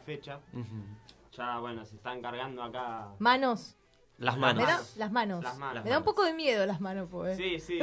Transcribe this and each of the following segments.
fecha. Ya, bueno, se están cargando acá. Manos. Las manos. Las manos. Las manos. Me da un poco de miedo las manos, pues. Sí, sí.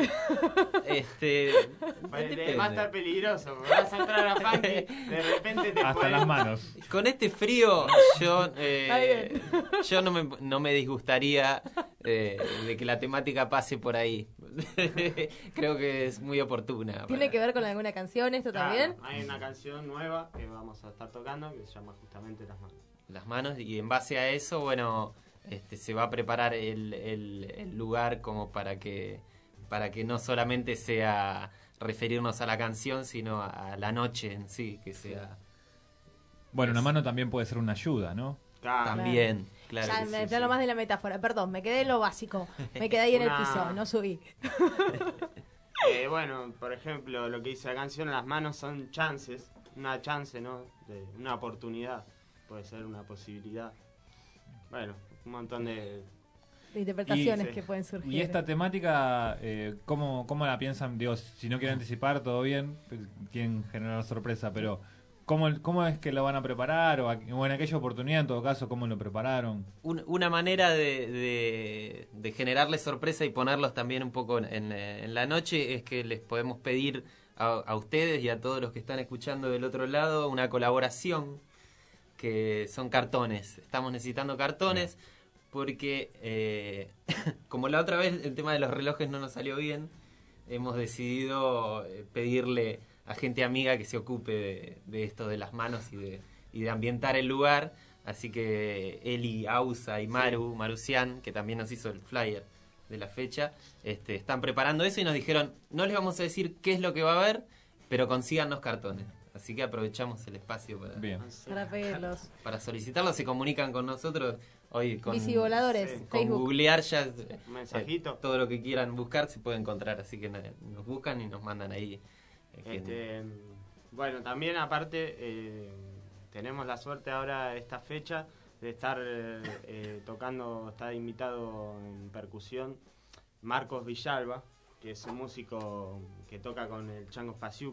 Depende. Va a estar peligroso. Me vas a entrar a funky, de repente te Hasta las manos. Con este frío, yo no me disgustaría de que la temática pase por ahí. Creo que es muy oportuna. ¿Tiene que ver con alguna canción esto también? Hay una canción nueva que vamos a estar tocando que se llama justamente Las manos. Las manos, y en base a eso, bueno, se va a preparar el lugar como para que no solamente sea referirnos a la canción, sino a la noche en sí, que sea... Bueno, una mano también puede ser una ayuda, ¿no? Claro. También, claro. Ya que me sí, hablo sí. más de la metáfora. Perdón, me quedé en lo básico. Me quedé ahí en el piso, no subí. Bueno, por ejemplo, lo que dice la canción, Las manos son chances. Una chance, ¿no? De una oportunidad. Puede ser una posibilidad. Bueno, un montón de interpretaciones sí. que pueden surgir. Y esta temática, ¿cómo la piensan? Digo, si no quieren anticipar, todo bien, quieren generar sorpresa, pero ¿cómo es que lo van a preparar? O en aquella oportunidad, en todo caso, ¿cómo lo prepararon? Una manera de generarles sorpresa y ponerlos también un poco en la noche es que les podemos pedir a ustedes y a todos los que están escuchando del otro lado una colaboración, que son cartones. Estamos necesitando cartones porque, como la otra vez el tema de los relojes no nos salió bien, hemos decidido pedirle a gente amiga que se ocupe de esto de las manos y de ambientar el lugar. Así que Eli, Ausa y Marucian, que también nos hizo el flyer de la fecha, están preparando eso y nos dijeron, no les vamos a decir qué es lo que va a haber, pero consíganos cartones. Así que aprovechamos el espacio para pedirlos. Para solicitarlos. Se comunican con nosotros hoy con Bicivoladores, con Facebook. googlear ya un mensajito. todo lo que quieran buscar se puede encontrar, así que nos buscan y nos mandan ahí. Bueno, también aparte tenemos la suerte ahora esta fecha de estar tocando, está invitado en percusión Marcos Villalba, que es un músico que toca con el Chango Spasiuk.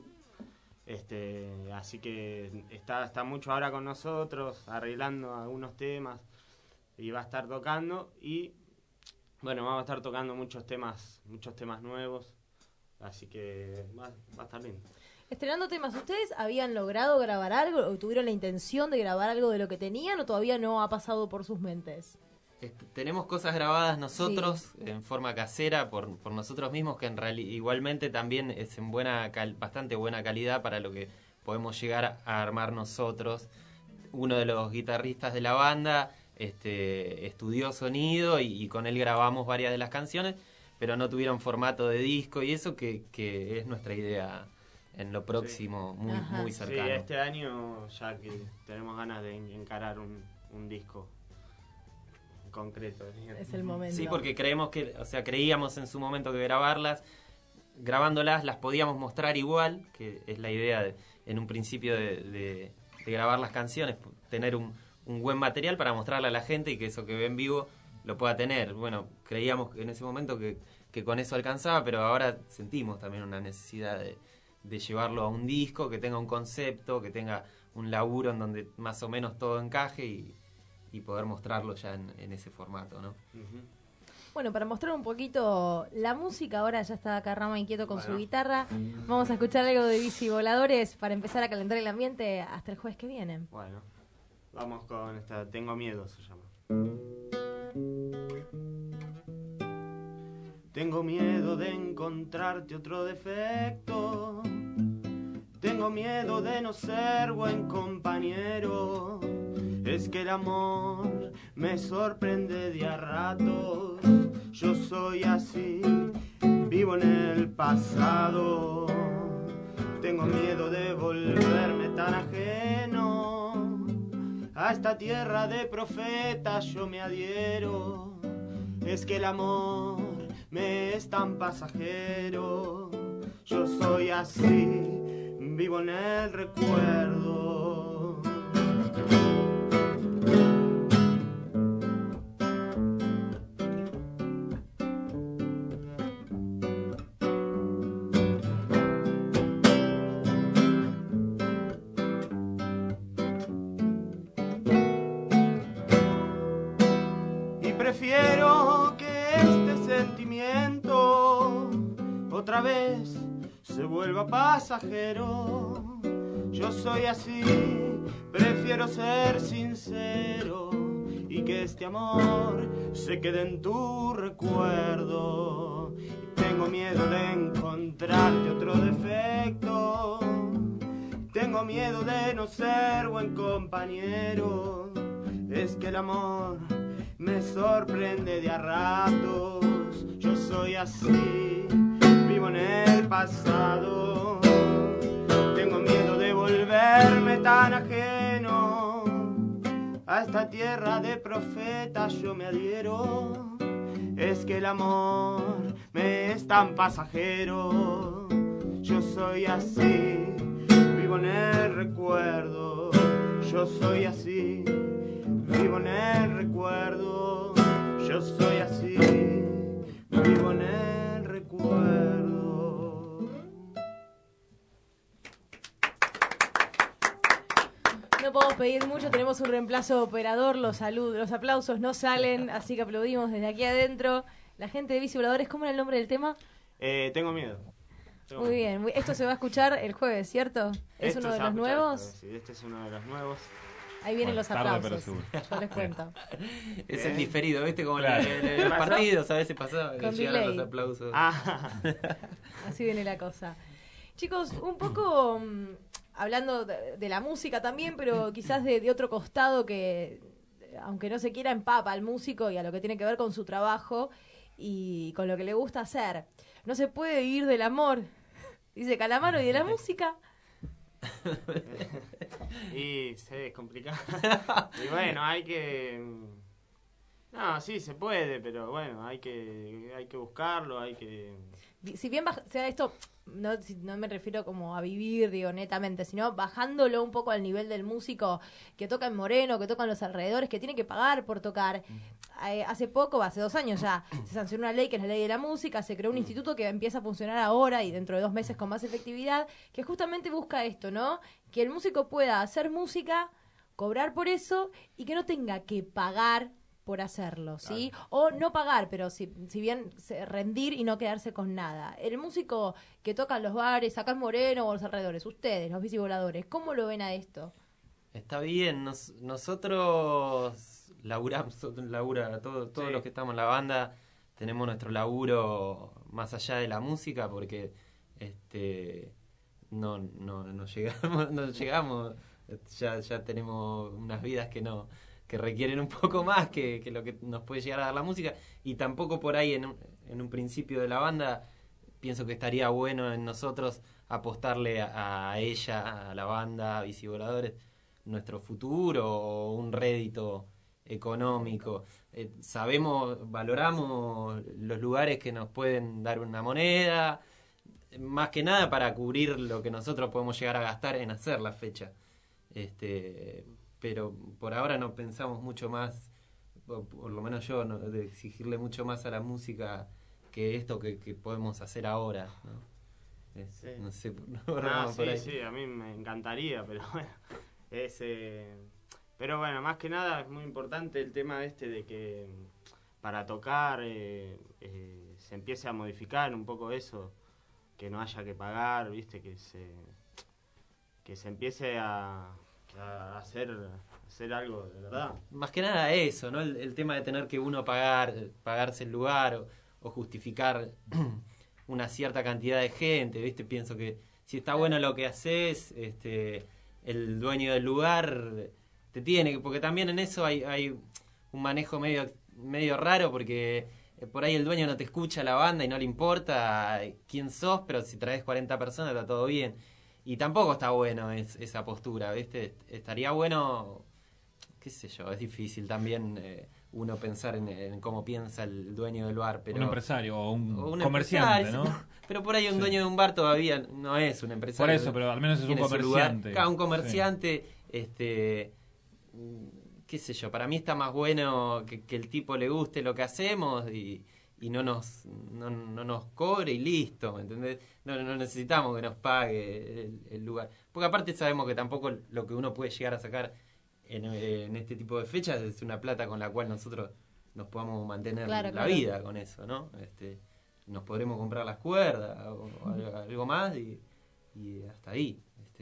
Así que está mucho ahora con nosotros, arreglando algunos temas y va a estar tocando y bueno, vamos a estar tocando muchos temas nuevos, así que va a estar lindo. Estrenando temas, ¿ustedes habían logrado grabar algo o tuvieron la intención de grabar algo de lo que tenían o todavía no ha pasado por sus mentes? Tenemos cosas grabadas nosotros en forma casera por nosotros mismos, que en realidad igualmente también es en bastante buena calidad para lo que podemos llegar a armar nosotros. Uno de los guitarristas de la banda estudió sonido y con él grabamos varias de las canciones, pero no tuvieron formato de disco y eso que es nuestra idea en lo próximo, muy cercano. Sí, este año ya que tenemos ganas de encarar un disco concreto. Es el momento. Sí, porque creíamos en su momento que grabándolas las podíamos mostrar igual, que es la idea en un principio de grabar las canciones, tener un buen material para mostrarle a la gente y que eso que ve en vivo lo pueda tener. Bueno, creíamos en ese momento que con eso alcanzaba, pero ahora sentimos también una necesidad de llevarlo a un disco, que tenga un concepto, que tenga un laburo en donde más o menos todo encaje y poder mostrarlo ya en ese formato, ¿no? Bueno, para mostrar un poquito la música, ahora ya está acá Rama inquieto con su guitarra. Vamos a escuchar algo de Bicivoladores para empezar a calentar el ambiente hasta el jueves que viene. Bueno, vamos con esta Tengo Miedo, se llama. Tengo miedo de encontrarte otro defecto. Tengo miedo de no ser buen compañero. Es que el amor me sorprende de a ratos. Yo soy así, vivo en el pasado. Tengo miedo de volverme tan ajeno. A esta tierra de profetas yo me adhiero. Es que el amor me es tan pasajero. Yo soy así, vivo en el recuerdo. Prefiero que este sentimiento otra vez se vuelva pasajero. Yo soy así, prefiero ser sincero y que este amor se quede en tu recuerdo. Tengo miedo de encontrarte otro defecto, tengo miedo de no ser buen compañero. Es que el amor me sorprende de a ratos. Yo soy así, vivo en el pasado. Tengo miedo de volverme tan ajeno. A esta tierra de profetas yo me adhiero. Es que el amor me es tan pasajero. Yo soy así, vivo en el recuerdo. Yo soy así, vivo en el recuerdo. Yo soy así, vivo en el recuerdo. No podemos pedir mucho, tenemos un reemplazo operador, los aplausos no salen, así que aplaudimos desde aquí adentro. La gente de Bici Voladores, ¿cómo era el nombre del tema? Tengo miedo. Muy bien, esto se va a escuchar el jueves, ¿cierto? ¿Es uno de los nuevos? Sí, este es uno de los nuevos. Ahí vienen los tarde, aplausos, pero yo les cuento. Es el diferido, ¿viste? Como Claro. en los partidos a veces pasaba que Con llegaban delay. los aplausos. Así viene la cosa. Chicos, un poco hablando de la música también, pero quizás de otro costado que, aunque no se quiera, empapa al músico y a lo que tiene que ver con su trabajo y con lo que le gusta hacer. No se puede vivir del amor, dice Calamaro, y de la música. Y sí, es complicado. Y bueno, hay que... No, sí, se puede, pero bueno, hay que buscarlo, hay que... Si bien sea esto, no me refiero como a vivir, digo, netamente, sino bajándolo un poco al nivel del músico que toca en Moreno, que toca en los alrededores, que tiene que pagar por tocar. Hace poco, hace 2 años ya, se sancionó una ley que es la ley de la música, se creó un instituto que empieza a funcionar ahora y dentro de 2 meses con más efectividad, que justamente busca esto, ¿no? Que el músico pueda hacer música, cobrar por eso y que no tenga que pagar por hacerlo, ¿sí? Claro. O no pagar, pero si bien rendir y no quedarse con nada. El músico que toca en los bares, acá en Moreno o los alrededores, ustedes, los bicivoladores, ¿cómo lo ven a esto? Está bien, nosotros laburamos, todos Sí. los que estamos en la banda tenemos nuestro laburo más allá de la música porque no llegamos, ya tenemos unas vidas que requieren un poco más que lo que nos puede llegar a dar la música, y tampoco por ahí en un principio de la banda pienso que estaría bueno en nosotros apostarle a ella, a la banda, a Bicivoladores, nuestro futuro o un rédito económico. Valoramos los lugares que nos pueden dar una moneda, más que nada para cubrir lo que nosotros podemos llegar a gastar en hacer la fecha. Pero por ahora no pensamos mucho más, por lo menos yo, ¿no?, de exigirle mucho más a la música que esto que podemos hacer ahora, ¿no? Sí. No sé, sí, a mí me encantaría, pero bueno, pero bueno, más que nada es muy importante el tema de que para tocar se empiece a modificar un poco eso, que no haya que pagar, viste, que se empiece a hacer algo de verdad. Más que nada eso, ¿no? El tema de tener que uno pagarse el lugar o justificar una cierta cantidad de gente, ¿viste? Pienso que si está bueno lo que haces, el dueño del lugar te tiene, porque también en eso hay un manejo medio raro, porque por ahí el dueño no te escucha la banda y no le importa quién sos, pero si traes 40 personas está todo bien. Y tampoco está bueno esa postura, ¿viste? Estaría bueno, qué sé yo, es difícil también uno pensar en cómo piensa el dueño del bar. Pero, un empresario o un empresario, comerciante, ¿no? Pero por ahí un dueño de un bar todavía no es un empresario. Por eso, pero al menos es un comerciante. Cada un comerciante, qué sé yo, para mí está más bueno que el tipo le guste lo que hacemos y no nos cobre y listo, ¿me entendés? No necesitamos que nos pague el lugar. Porque aparte sabemos que tampoco lo que uno puede llegar a sacar en este tipo de fechas es una plata con la cual nosotros nos podamos mantener Claro, la claro. vida con eso, ¿no? Nos podremos comprar las cuerdas o algo más y hasta ahí.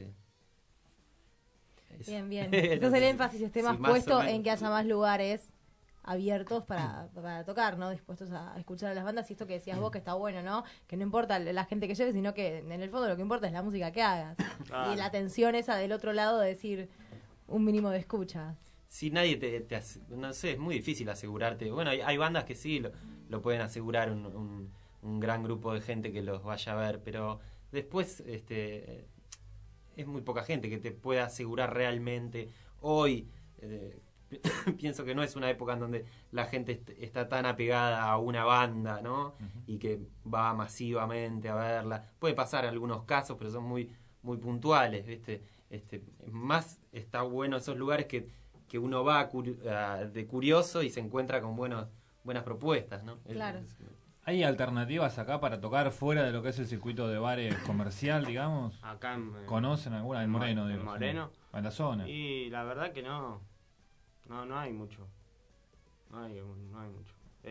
Bien. No Entonces sé el si- énfasis esté si más más o puesto menos. en que haya más lugares abiertos para tocar, ¿no? Dispuestos a escuchar a las bandas y esto que decías vos que está bueno, ¿no? Que no importa la gente que lleve, sino que en el fondo lo que importa es la música que hagas. Claro. Y la atención esa del otro lado de decir un mínimo de escucha. Si nadie no sé, es muy difícil asegurarte. Bueno, hay bandas que sí lo pueden asegurar un gran grupo de gente que los vaya a ver, pero después es muy poca gente que te pueda asegurar realmente. Hoy pienso que no es una época en donde la gente está tan apegada a una banda, ¿no? Y que va masivamente a verla. Puede pasar en algunos casos, pero son muy muy puntuales, ¿viste? Más está bueno esos lugares que uno va de curioso y se encuentra con buenas propuestas, ¿no? Claro. ¿Hay alternativas acá para tocar fuera de lo que es el circuito de bares comercial, digamos? Acá ¿Conocen alguna? En Moreno, en digo. Moreno. Sí. En la zona. Y la verdad que no hay mucho. No hay mucho.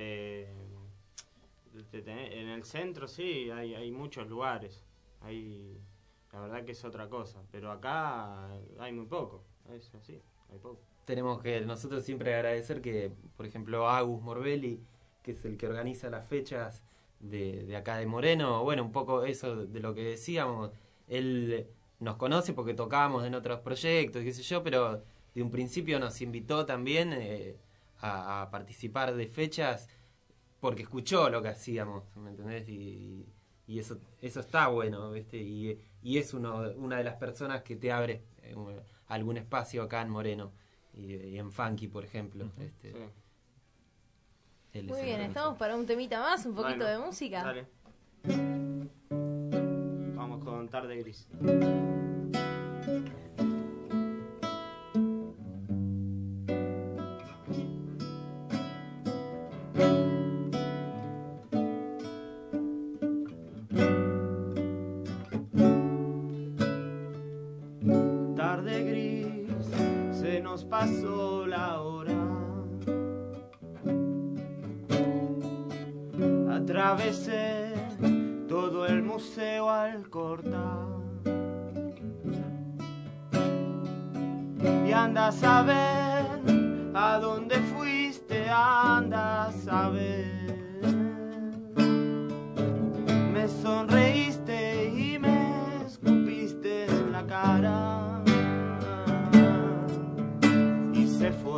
En el centro sí, hay muchos lugares. La verdad que es otra cosa. Pero acá hay muy poco. Es así, hay poco. Tenemos que nosotros siempre agradecer que, por ejemplo, Agus Morbelli, que es el que organiza las fechas de acá de Moreno, bueno, un poco eso de lo que decíamos, él nos conoce porque tocábamos en otros proyectos, qué sé yo, pero de un principio nos invitó también a participar de fechas porque escuchó lo que hacíamos, ¿me entendés? Y eso está bueno, ¿viste? Y es una de las personas que te abre algún espacio acá en Moreno y en Funky, por ejemplo. Sí. Él Muy es bien, el estamos para un temita más, un poquito Bueno, de música. Dale. Vamos con Tarde Gris. Tarde gris, se nos pasó la hora. Atravesé todo el museo al cortar. Y andas a ver a dónde fuiste, andas a ver. Me sonreíste y me escupiste en la cara. Y se fue.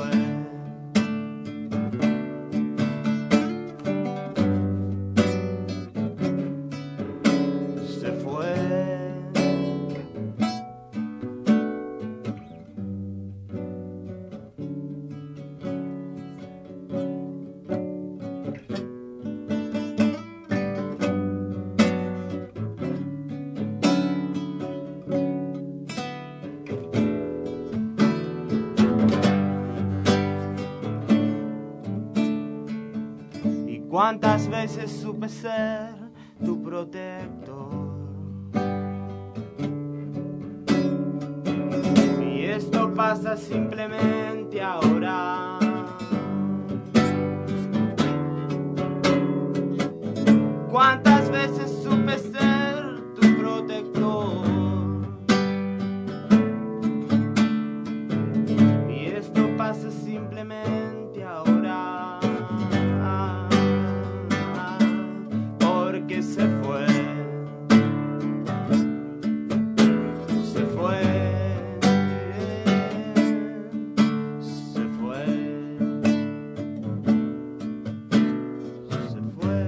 Se fue. Y cuántas veces supe ser tu protector. Y esto pasa simplemente ahora. Cuántas veces supe ser tu protector. Y esto pasa simplemente ahora. Porque se fue. Se fue. Se fue. Se fue.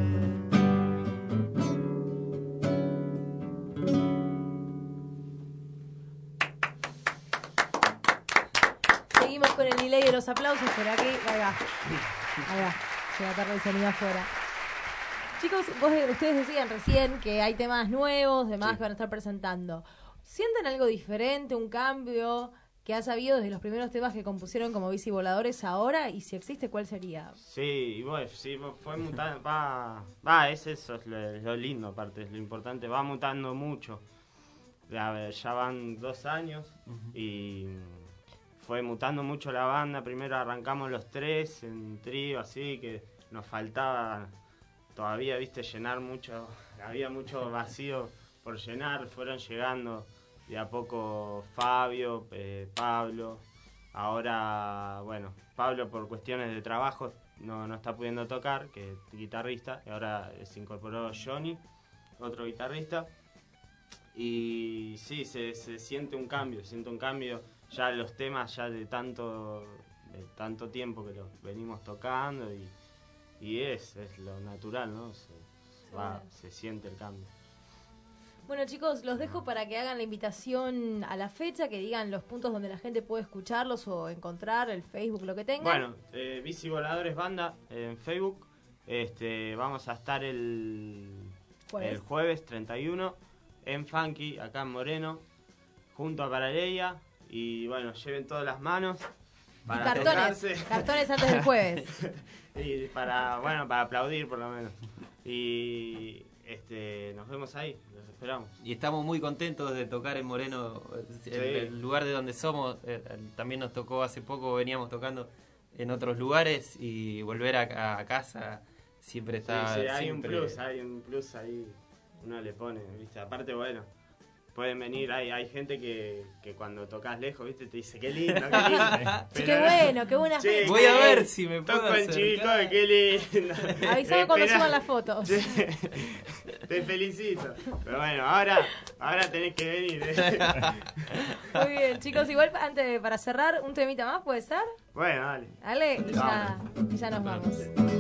Seguimos con el delay de los aplausos por aquí. Ahí va. Llega tarde el sonido afuera. Chicos, ustedes decían recién que hay temas nuevos, demás Sí. que van a estar presentando. ¿Sienten algo diferente, un cambio que ha habido desde los primeros temas que compusieron como Bici Voladores ahora? Y si existe, ¿cuál sería? Sí, y bueno, sí, fue mutando, es eso, es lo lindo aparte, es lo importante, va mutando mucho. Ya van 2 años y fue mutando mucho la banda. Primero arrancamos los 3 en trío, así que nos faltaba todavía, viste, llenar mucho. Había mucho vacío por llenar. Fueron llegando de a poco Fabio, Pablo. Ahora, bueno, Pablo por cuestiones de trabajo no está pudiendo tocar, que es guitarrista. Y ahora se incorporó Johnny, otro guitarrista. Y sí, se siente un cambio. Ya los temas ya de tanto tiempo que los venimos tocando y es lo natural, ¿no? Se siente el cambio. Bueno, chicos, los dejo para que hagan la invitación a la fecha, que digan los puntos donde la gente puede escucharlos o encontrar, el Facebook, lo que tengan. Bueno, Bici Voladores Banda en Facebook. Vamos a estar el jueves 31 en Funky, acá en Moreno, junto a Paraleia. Y bueno, lleven todas las manos para cartones antes del jueves. Y para aplaudir por lo menos. Y nos vemos ahí, los esperamos. Y estamos muy contentos de tocar en Moreno, el lugar de donde somos. También nos tocó hace poco, veníamos tocando en otros lugares, y volver a casa siempre está... Sí, hay un plus ahí, uno le pone, ¿viste? Aparte, bueno, pueden venir, hay gente que cuando tocas lejos, ¿viste? Te dice, qué lindo. Sí, qué bueno, qué buena gente. Voy a ver si me puedo toco en Chico, qué lindo. Avisame cuando suban las fotos. Te felicito. Pero bueno, ahora tenés que venir. Muy bien, chicos, igual para cerrar, un temita más, ¿puede ser? Bueno, dale. Dale, y ya nos vamos.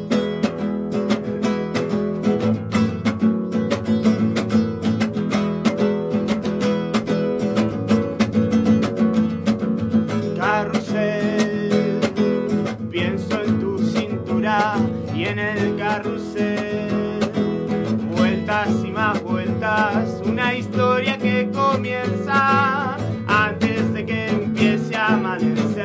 Carrusel, pienso en tu cintura y en el carrusel, vueltas y más vueltas, una historia que comienza antes de que empiece a amanecer.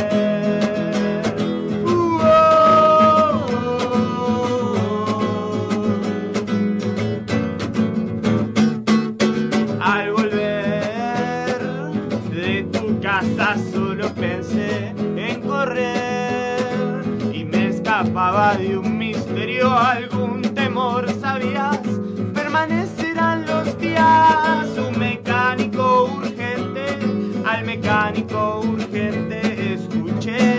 Al volver de tu casa solo pensé en correr y me escapaba de un misterio, algún temor, ¿sabías? Permanecerán los días, un mecánico urgente, al mecánico urgente escuché.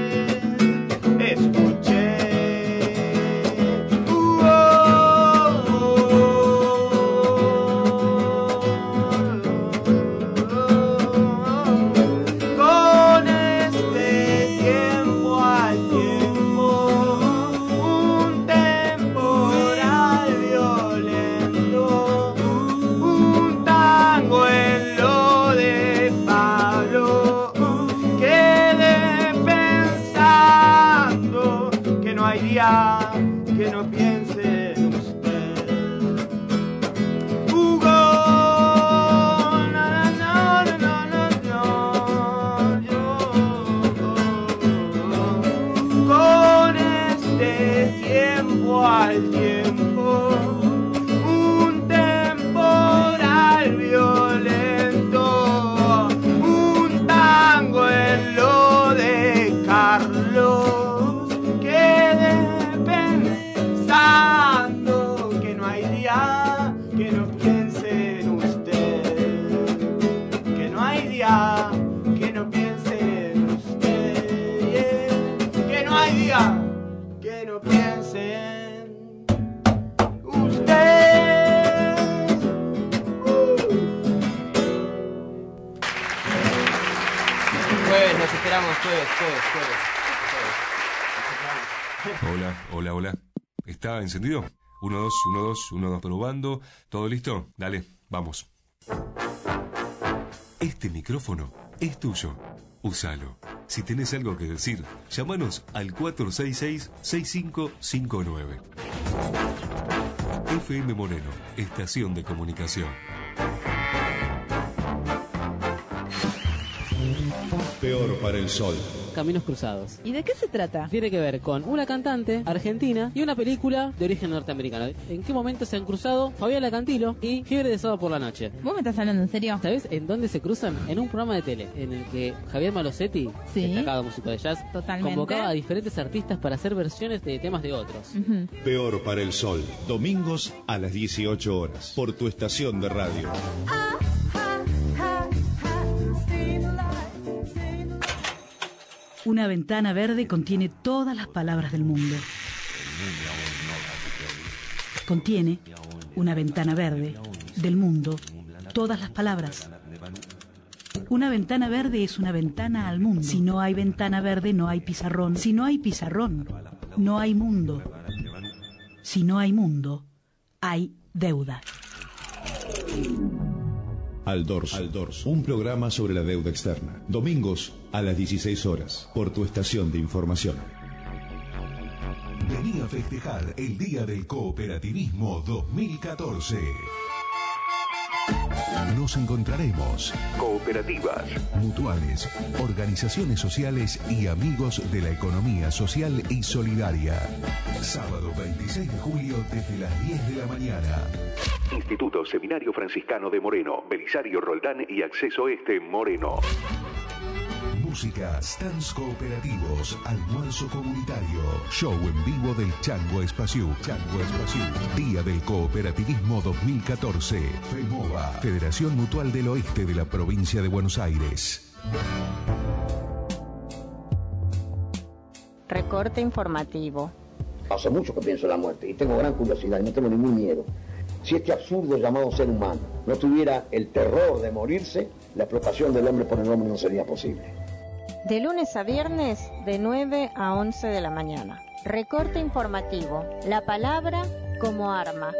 Que no piense en usted, Hugo. No, yo con este tiempo al tiempo, un temporal violento, un tango en lo de Carlos. Que no hay día que no piense en usted, que no hay día que no piense en usted, que no hay día que no piense en usted. Jueves, nos esperamos, jueves. Hola. ¿Está encendido? 1, 2, 1, 2, 1, 2, probando. ¿Todo listo? Dale, vamos. Este micrófono es tuyo. Úsalo. Si tenés algo que decir, llámanos al 466-6559. FM Moreno, estación de comunicación. Peor para el sol. Caminos Cruzados. ¿Y de qué se trata? Tiene que ver con una cantante argentina y una película de origen norteamericano. ¿En qué momento se han cruzado Fabiola Cantilo y Fiebre de Sábado por la Noche? ¿Vos me estás hablando en serio? ¿Sabés en dónde se cruzan? En un programa de tele en el que Javier Malosetti, destacado músico de jazz, convocaba a diferentes artistas para hacer versiones de temas de otros. Peor para el sol. Domingos a las 18 horas. Por tu estación de radio. Una ventana verde contiene todas las palabras del mundo. Contiene una ventana verde del mundo, todas las palabras. Una ventana verde es una ventana al mundo. Si no hay ventana verde, no hay pizarrón. Si no hay pizarrón, no hay mundo. Si no hay mundo, hay deuda. Al Dorso, un programa sobre la deuda externa. Domingos a las 16 horas, por tu estación de información. Vení a festejar el Día del Cooperativismo 2014. Nos encontraremos cooperativas, mutuales, organizaciones sociales y amigos de la economía social y solidaria. Sábado 26 de julio desde las 10 de la mañana. Instituto Seminario Franciscano de Moreno, Belisario Roldán y Acceso Este Moreno. Música, stands cooperativos, almuerzo comunitario, show en vivo del Chango Espaciú. Día del Cooperativismo 2014. FEMOVA, Federación Mutual del Oeste de la Provincia de Buenos Aires. Recorte informativo. Hace mucho que pienso en la muerte y tengo gran curiosidad y no tengo ningún miedo. Si este absurdo llamado ser humano no tuviera el terror de morirse, la explotación del hombre por el hombre no sería posible. De lunes a viernes, de 9 a 11 de la mañana. Recorte informativo. La palabra como arma.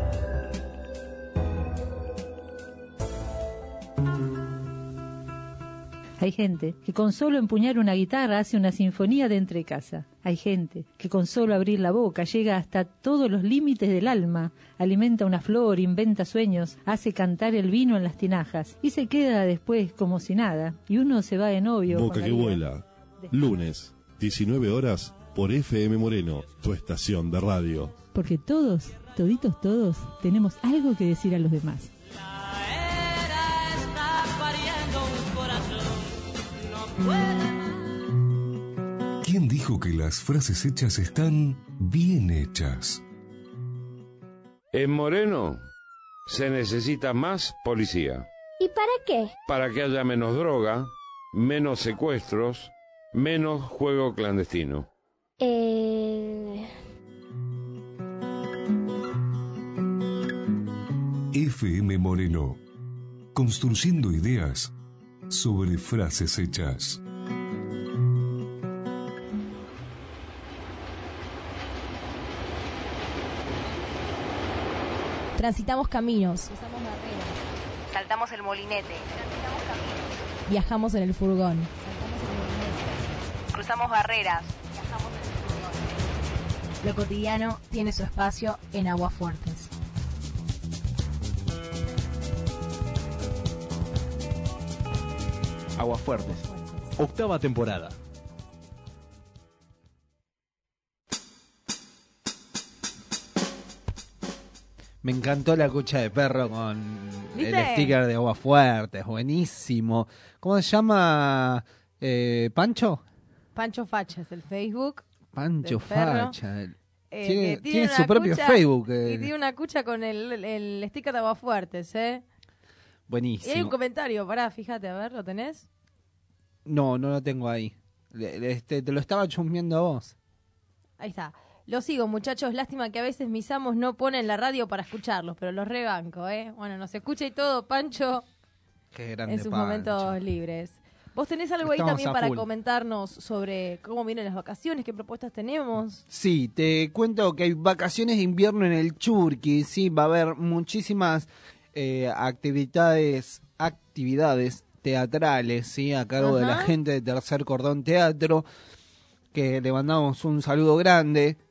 Hay gente que con solo empuñar una guitarra hace una sinfonía de entre casa. Hay gente que con solo abrir la boca llega hasta todos los límites del alma, alimenta una flor, inventa sueños, hace cantar el vino en las tinajas y se queda después como si nada. Y uno se va de novio. Boca que vuela. Lunes, 19 horas, por FM Moreno, tu estación de radio. Porque todos, toditos todos, tenemos algo que decir a los demás. ¿Quién dijo que las frases hechas están bien hechas? En Moreno se necesita más policía. ¿Y para qué? Para que haya menos droga, menos secuestros, menos juego clandestino. FM Moreno, construyendo ideas sobre frases hechas. Transitamos caminos. Cruzamos barreras. Saltamos el molinete. Transitamos caminos. Viajamos en el furgón. Saltamos el molinete. Cruzamos barreras. Viajamos en el furgón. Lo cotidiano tiene su espacio en Aguafuertes. Aguafuertes, octava temporada. Me encantó la cucha de perro con ¿Viste? el sticker de Aguafuertes, buenísimo. ¿Cómo se llama? ¿Pancho? Pancho Facha es el Facebook. Pancho del perro. Facha. Que Tiene una su propio cucha, Facebook. Y tiene una cucha con el sticker de Aguafuertes, ¿eh? Buenísimo. Y hay un comentario, pará, fíjate, a ver, ¿lo tenés? No lo tengo ahí. Te lo estaba chusmeando a vos. Ahí está. Lo sigo, muchachos. Lástima que a veces mis amos no ponen la radio para escucharlos, pero los rebanco, ¿eh? Bueno, nos escucha y todo, Pancho, Qué grande en sus Pancho. momentos libres. ¿Vos tenés algo ahí Estamos también a para full. comentarnos sobre cómo vienen las vacaciones, qué propuestas tenemos? Sí, te cuento que hay vacaciones de invierno en el Churqui, sí, va a haber muchísimas actividades teatrales, sí, a cargo de la gente de Tercer Cordón Teatro, que le mandamos un saludo grande.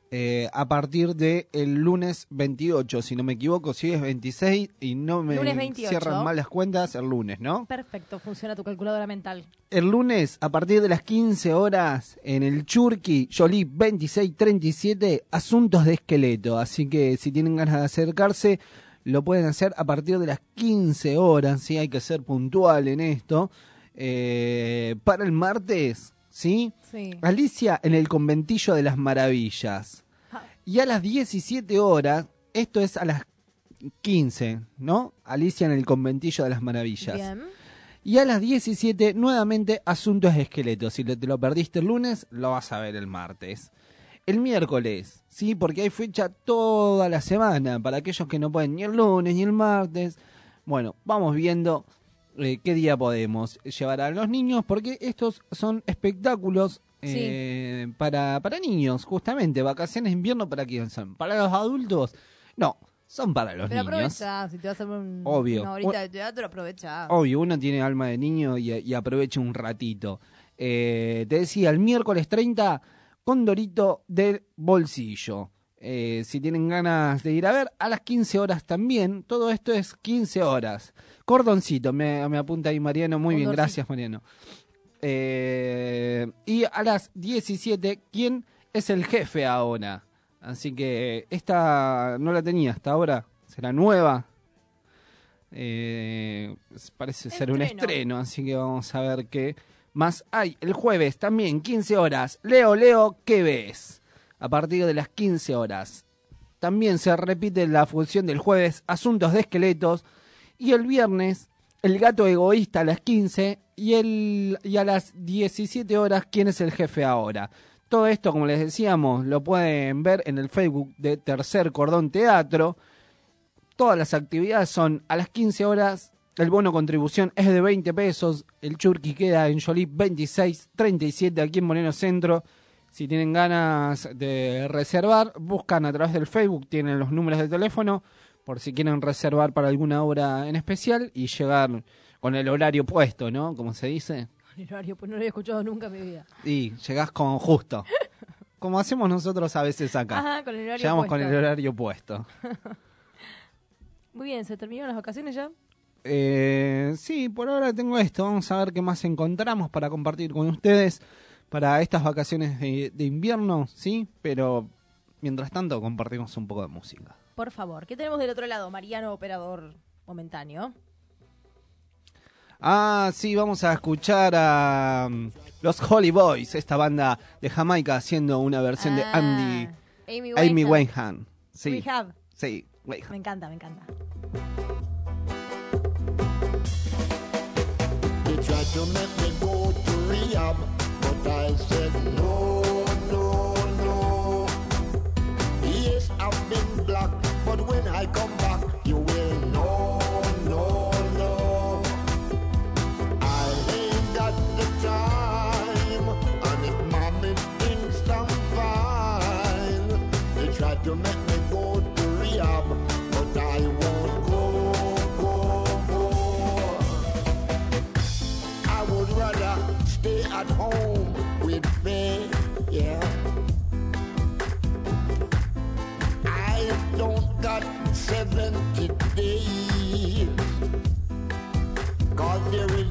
a partir del lunes 28, si no me equivoco, si es 26 y no me cierran mal las cuentas, el lunes, ¿no? Perfecto, funciona tu calculadora mental. El lunes, a partir de las 15 horas, en el Churqui, Jolie 2637, Asuntos de Esqueleto. Así que si tienen ganas de acercarse, lo pueden hacer a partir de las 15 horas, ¿sí? Hay que ser puntual en esto. Para el martes, ¿sí? Sí. Alicia en el Conventillo de las Maravillas. Y a las 17 horas, esto es a las 15, ¿no? Alicia en el Conventillo de las Maravillas. Bien. Y a las 17, nuevamente, Asuntos de Esqueleto. Si te lo perdiste el lunes, lo vas a ver el martes. El miércoles, ¿sí? Porque hay fecha toda la semana. Para aquellos que no pueden ni el lunes ni el martes. Bueno, vamos viendo qué día podemos llevar a los niños. Porque estos son espectáculos para niños, justamente. Vacaciones de invierno, ¿para quién son? ¿Para los adultos? No, son para los niños. Pero aprovecha, si te vas a hacer Obvio. una horita de teatro, aprovecha. Obvio, uno tiene alma de niño y aprovecha un ratito. Te decía, el miércoles 30, Condorito del Bolsillo. Si tienen ganas de ir a ver, a las 15 horas también. Todo esto es 15 horas. Cordoncito, me apunta ahí Mariano. Muy bien, gracias Mariano. Y a las 17, ¿quién es el jefe ahora? Así que esta no la tenía hasta ahora. ¿Será nueva? Parece ser un estreno, así que vamos a ver qué más hay. El jueves también, 15 horas. Leo, ¿qué ves? A partir de las 15 horas. También se repite la función del jueves, Asuntos de Esqueletos. Y el viernes, El Gato Egoísta a las 15. Y a las 17 horas, ¿quién es el jefe ahora? Todo esto, como les decíamos, lo pueden ver en el Facebook de Tercer Cordón Teatro. Todas las actividades son a las 15 horas. El bono contribución es de 20 pesos. El Churqui queda en Jolie 2637, aquí en Moreno Centro. Si tienen ganas de reservar, buscan a través del Facebook, tienen los números de teléfono, por si quieren reservar para alguna obra en especial y llegar con el horario puesto, ¿no? Como se dice. Con el horario, pues no lo había escuchado nunca en mi vida. Y llegás con justo. Como hacemos nosotros a veces acá. Ajá, con el horario Llegamos puesto. con el horario puesto. Muy bien, ¿se terminaron las vacaciones ya? Sí, por ahora tengo esto. Vamos a ver qué más encontramos para compartir con ustedes para estas vacaciones de invierno, ¿sí? Pero mientras tanto compartimos un poco de música. Por favor, ¿qué tenemos del otro lado, Mariano, operador momentáneo? Ah, sí, vamos a escuchar a los Holy Boys, esta banda de Jamaica haciendo una versión de Amy Winehouse. Sí, Rehab. Sí, Winehouse. Me encanta, me encanta. They tried to make me go to rehab, but I said no, no, no. Yes, I've been black, but when I come back, you will know, no, no. I ain't got the time, and if mommy thinks I'm fine, they tried to make me go to rehab, but I won't go. I would rather stay at home with faith, yeah. I don't got 70 days, 'cause there is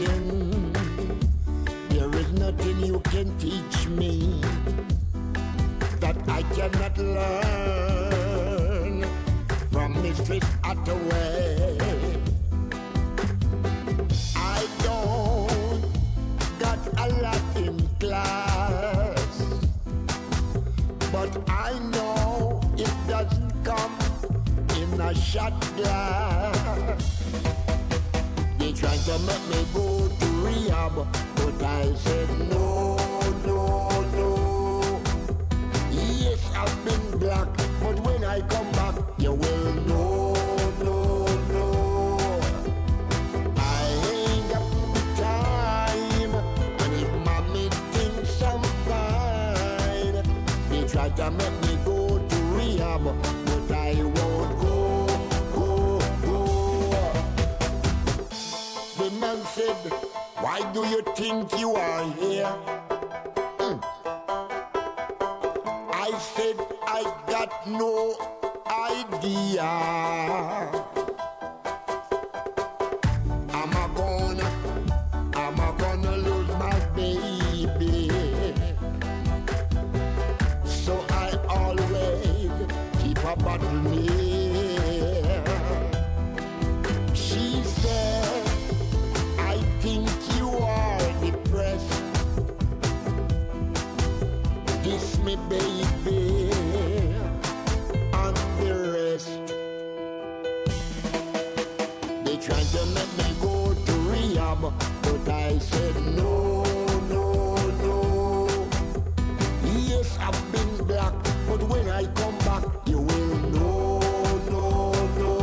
nothing you can teach me that I cannot learn from Mistress Hathaway. I don't got a lot in class, but I know it doesn't come in a shot glass. They tried to make me go to rehab, but I said no, no, no. Yes, I've been black, but when I come back, you will know, no, no. I ain't got the time, and if mommy thinks I'm fine, they try to make me go to rehab, but I won't go, go, go. The man said, why do you think you are here? I said I got no idea. Am I gonna lose my baby? So I always keep a bottle near. She said, I think you are depressed. Kiss me, baby, and the rest. They tried to make me go to rehab, but I said no, no, no. Yes, I've been black, but when I come back, you will know, no, no.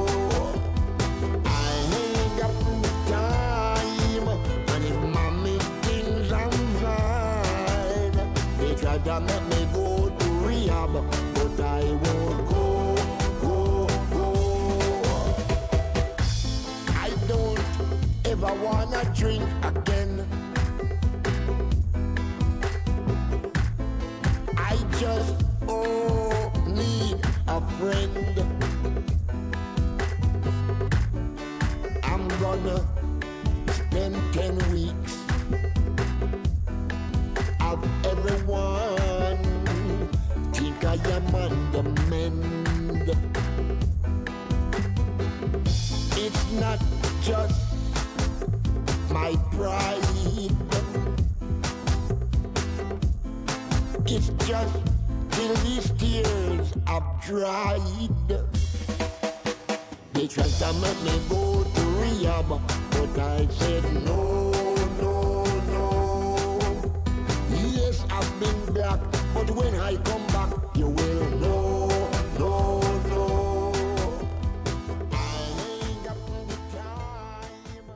I ain't got no time, and if mommy thinks I'm fine, they try to make me go to rehab, but I won't go, go, go. I don't ever wanna drink again. I just need a friend. I'm gonna spend 10 weeks of everyone think I am on the mend. It's not just my pride, it's just till these tears have dried. They tried to make me go to rehab, but I said no, no, no. Yes, I've been black, but when I come back, you will know, no, no. I ain't got no time.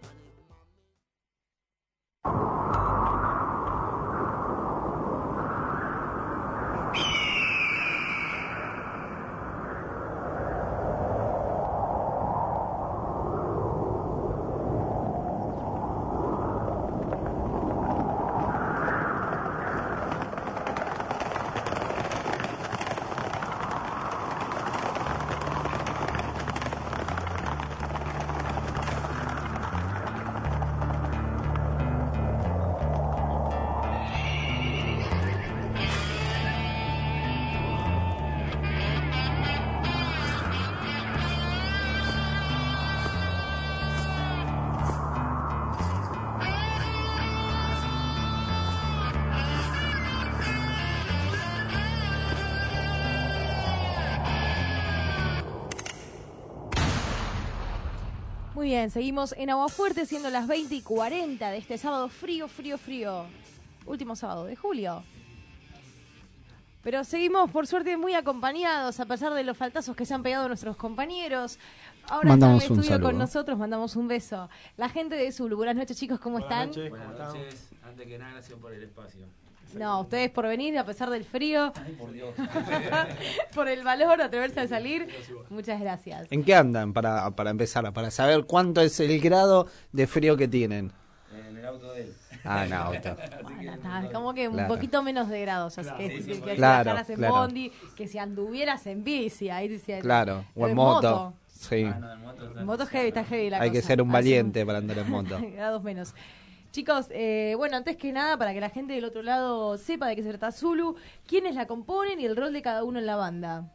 Muy bien, seguimos en Aguafuerte siendo las 20:40 de este sábado frío, frío, frío. Último sábado de julio. Pero seguimos, por suerte, muy acompañados, a pesar de los faltazos que se han pegado nuestros compañeros. Ahora Mandamos están en un el estudio saludo. con nosotros, mandamos un beso. La gente de Zulu, buenas noches chicos, ¿cómo están? Buenas noches, antes que nada, gracias por el espacio. No, ustedes por venir, a pesar del frío, Ay, por Dios. por el valor, atreverse a salir, muchas gracias. ¿En qué andan para empezar? Para saber cuánto es el grado de frío que tienen. En el auto de él. Ah, en auto. Bueno, está, como que un Claro. poquito menos de grados, así Claro, que, sí, que sí, si claro, viajaras en claro. bondi, que si anduvieras en bici, ahí decía, Claro, o en moto. Sí. En moto heavy, está heavy la Hay cosa. que ser un Así, valiente para andar en moto. grados menos. Chicos, bueno, antes que nada, para que la gente del otro lado sepa de qué se trata Zulu, quiénes la componen y el rol de cada uno en la banda.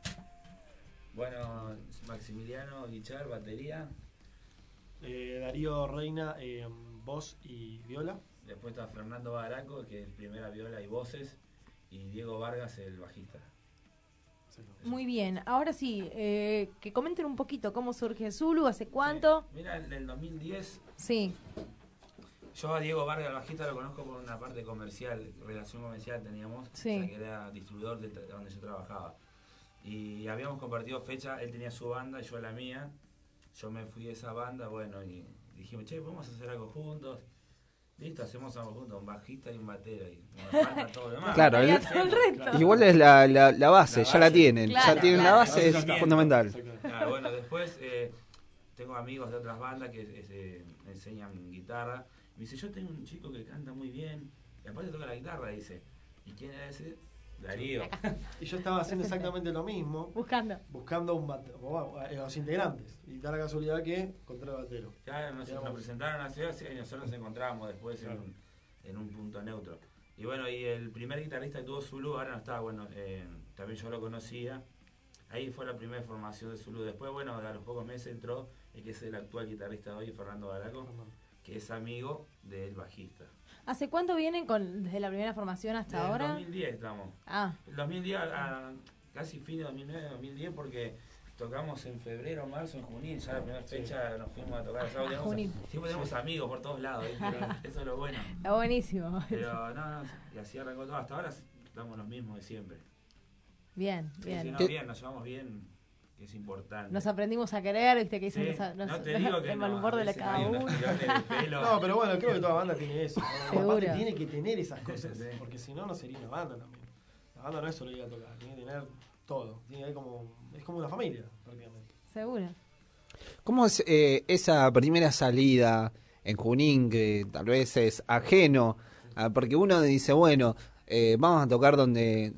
Bueno, Maximiliano, guitarra, batería. Darío Reina, voz y viola. Después está Fernando Baraco, que es primera viola y voces. Y Diego Vargas, el bajista. Muy bien, ahora sí, que comenten un poquito cómo surge Zulu, hace cuánto. Mira, en el 2010, Sí, yo a Diego Vargas, el bajista, lo conozco por una parte comercial, relación comercial teníamos, Sí. o sea, que era distribuidor de donde yo trabajaba. Y habíamos compartido fecha, él tenía su banda y yo la mía. Yo me fui de esa banda, bueno, y dijimos, che, vamos a hacer algo juntos. Listo, hacemos algo juntos, un bajista y un batero. Y nos falta todo lo demás. Claro, igual es la base, ya la tienen. Claro, ya tienen claro. la base, es fundamental. Claro, bueno, después tengo amigos de otras bandas que me enseñan guitarra. Me dice, yo tengo un chico que canta muy bien y aparte toca la guitarra, dice. ¿Y quién era ese? Darío. Y yo estaba haciendo exactamente lo mismo. Buscando a los integrantes. Y da la casualidad que encontré al batero. Claro, nos presentaron a la ciudad y nosotros nos encontrábamos después en un punto neutro. Y bueno, y el primer guitarrista que tuvo Zulu, ahora no estaba, bueno, también yo lo conocía. Ahí fue la primera formación de Zulu. Después, bueno, a los pocos meses entró el que es el actual guitarrista de hoy, Fernando Balaco, que es amigo del bajista. ¿Hace cuánto vienen desde la primera formación hasta Desde ahora? 2010 estamos. El 2010, casi fin de 2009, 2010, porque tocamos en febrero, marzo, en Junín. Ya la primera fecha nos fuimos a tocar. Siempre tenemos amigos por todos lados, pero eso es lo bueno. Está buenísimo. Pero no, y así arrancó todo. Hasta ahora estamos los mismos de siempre. Bien. Bien, nos llevamos bien, que es importante. Nos aprendimos a querer, viste que dicen no te digo que el mal humor de cada uno. No, pero bueno, creo que toda banda tiene eso. Seguro. Aparte tiene que tener esas cosas, porque si no, no sería una banda también. La banda no es solo ir a tocar, tiene que tener todo. Tiene que es como una familia, prácticamente. Seguro. ¿Cómo es esa primera salida en Junín, que tal vez es ajeno? Porque uno dice, bueno, vamos a tocar de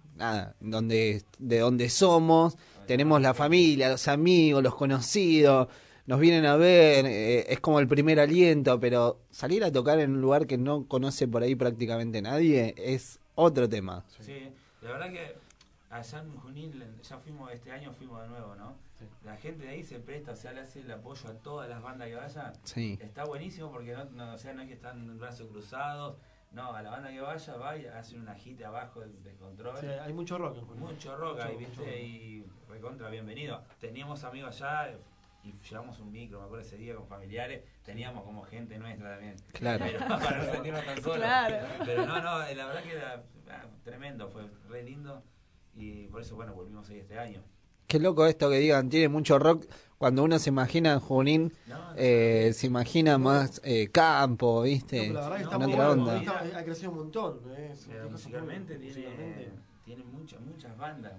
donde somos, tenemos la familia, los amigos, los conocidos, nos vienen a ver, es como el primer aliento, pero salir a tocar en un lugar que no conoce por ahí prácticamente nadie es otro tema. Sí, la verdad que allá en Junín, este año fuimos de nuevo, ¿no? Sí. La gente de ahí se presta, o sea, le hace el apoyo a todas las bandas que vayan. Sí. Está buenísimo porque no es que están en brazos cruzados. No, a la banda que vaya y hacen una agite abajo del control. Sí, hay mucho rock. Mucho rock ahí, ¿viste? Y recontra bienvenido. Teníamos amigos allá y llevamos un micro, me acuerdo ese día con familiares. Teníamos como gente nuestra también. Claro. Pero, para no sentirnos tan solos. Claro. Pero no, la verdad que era tremendo, fue re lindo. Y por eso, bueno, volvimos ahí este año. Qué loco esto que digan, tiene mucho rock. Cuando uno se imagina en Junín, se imagina más campo, ¿viste? No, la verdad que está otra onda. Ha crecido un montón. Pero musicalmente tiene muchas bandas,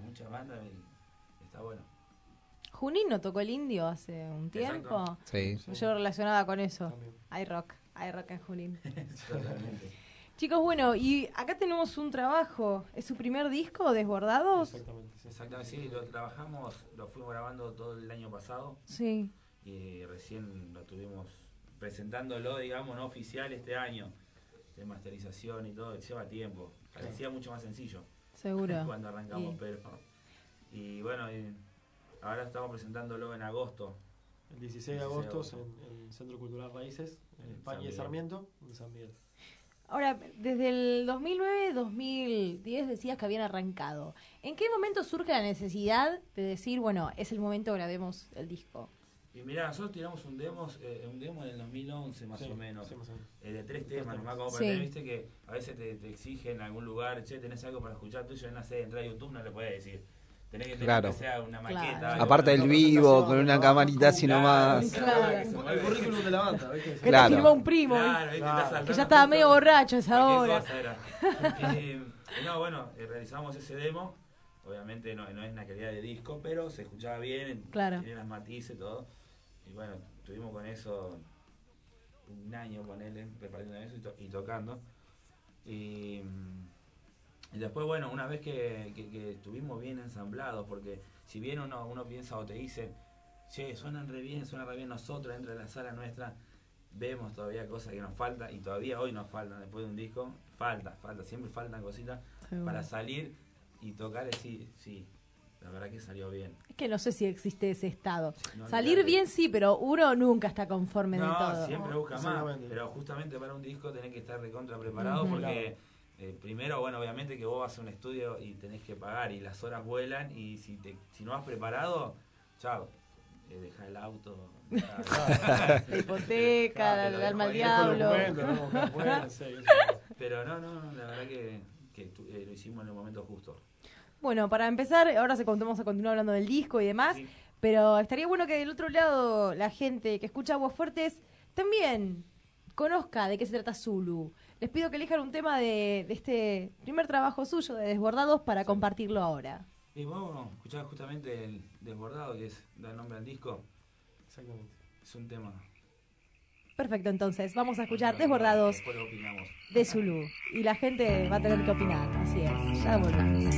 está bueno. Junín no tocó el Indio hace un tiempo. Exacto. Sí. Yo relacionaba con eso. También. Hay rock en Junín. Totalmente. Chicos, bueno, y acá tenemos un trabajo. ¿Es su primer disco, Desbordados? Exactamente, sí, lo trabajamos, lo fuimos grabando todo el año pasado. Sí. Y recién lo tuvimos presentándolo, digamos, no oficial este año. De masterización y todo, lleva tiempo. Parecía mucho más sencillo. Seguro. Cuando arrancamos, sí. Pero... Y bueno, ahora estamos presentándolo en agosto. El 16 de agosto en el Centro Cultural Raíces, en España y Sarmiento, en San Miguel. Ahora, desde el 2009-2010 decías que habían arrancado. ¿En qué momento surge la necesidad de decir, bueno, es el momento que grabemos el disco? Y mirá, nosotros tiramos un demo en el 2011 más o menos, de 3 temas, nomás como para tener, viste que a veces te exigen en algún lugar, che, tenés algo para escuchar tuyo, no sé, entrar a YouTube no le puedes decir. Tenés que tener que sea una maqueta. Claro. Aparte del vivo, con una camarita así nomás. Claro. El currículum de la banda. Que le filmó un primo, que ya estaba medio borracho esa hora. No, bueno, realizamos ese demo. Obviamente no es una calidad de disco, pero se escuchaba bien, tenía las matices, todo. Y bueno, estuvimos con eso un año con él, preparando eso y tocando. Y después, bueno, una vez que estuvimos bien ensamblados, porque si bien uno piensa o te dice, che, suena re bien nosotros dentro de la sala nuestra, vemos todavía cosas que nos faltan, y todavía hoy nos faltan, después de un disco, siempre faltan cositas para salir y tocar y sí, la verdad que salió bien. Es que no sé si existe ese estado. Salir bien sí, pero uno nunca está conforme de todo. No, siempre busca más, pero justamente para un disco tenés que estar recontra preparado porque... primero, bueno, obviamente que vos vas a un estudio y tenés que pagar y las horas vuelan y si no has preparado, chao, deja el auto, la hipoteca, el alma al diablo. Pero no, la verdad que lo hicimos en el momento justo. Bueno, para empezar, ahora vamos a continuar hablando del disco y demás, sí. Pero estaría bueno que del otro lado la gente que escucha Aguas Fuertes también conozca de qué se trata Zulu. Les pido que elijan un tema de este primer trabajo suyo, de Desbordados, para compartirlo ahora. Y vamos a escuchar justamente el Desbordado, que da el nombre al disco. Exactamente. Es un tema Perfecto, entonces vamos a escuchar Desbordados Después lo opinamos. de Zulu. Y la gente va a tener que opinar, así es. Ya volvemos.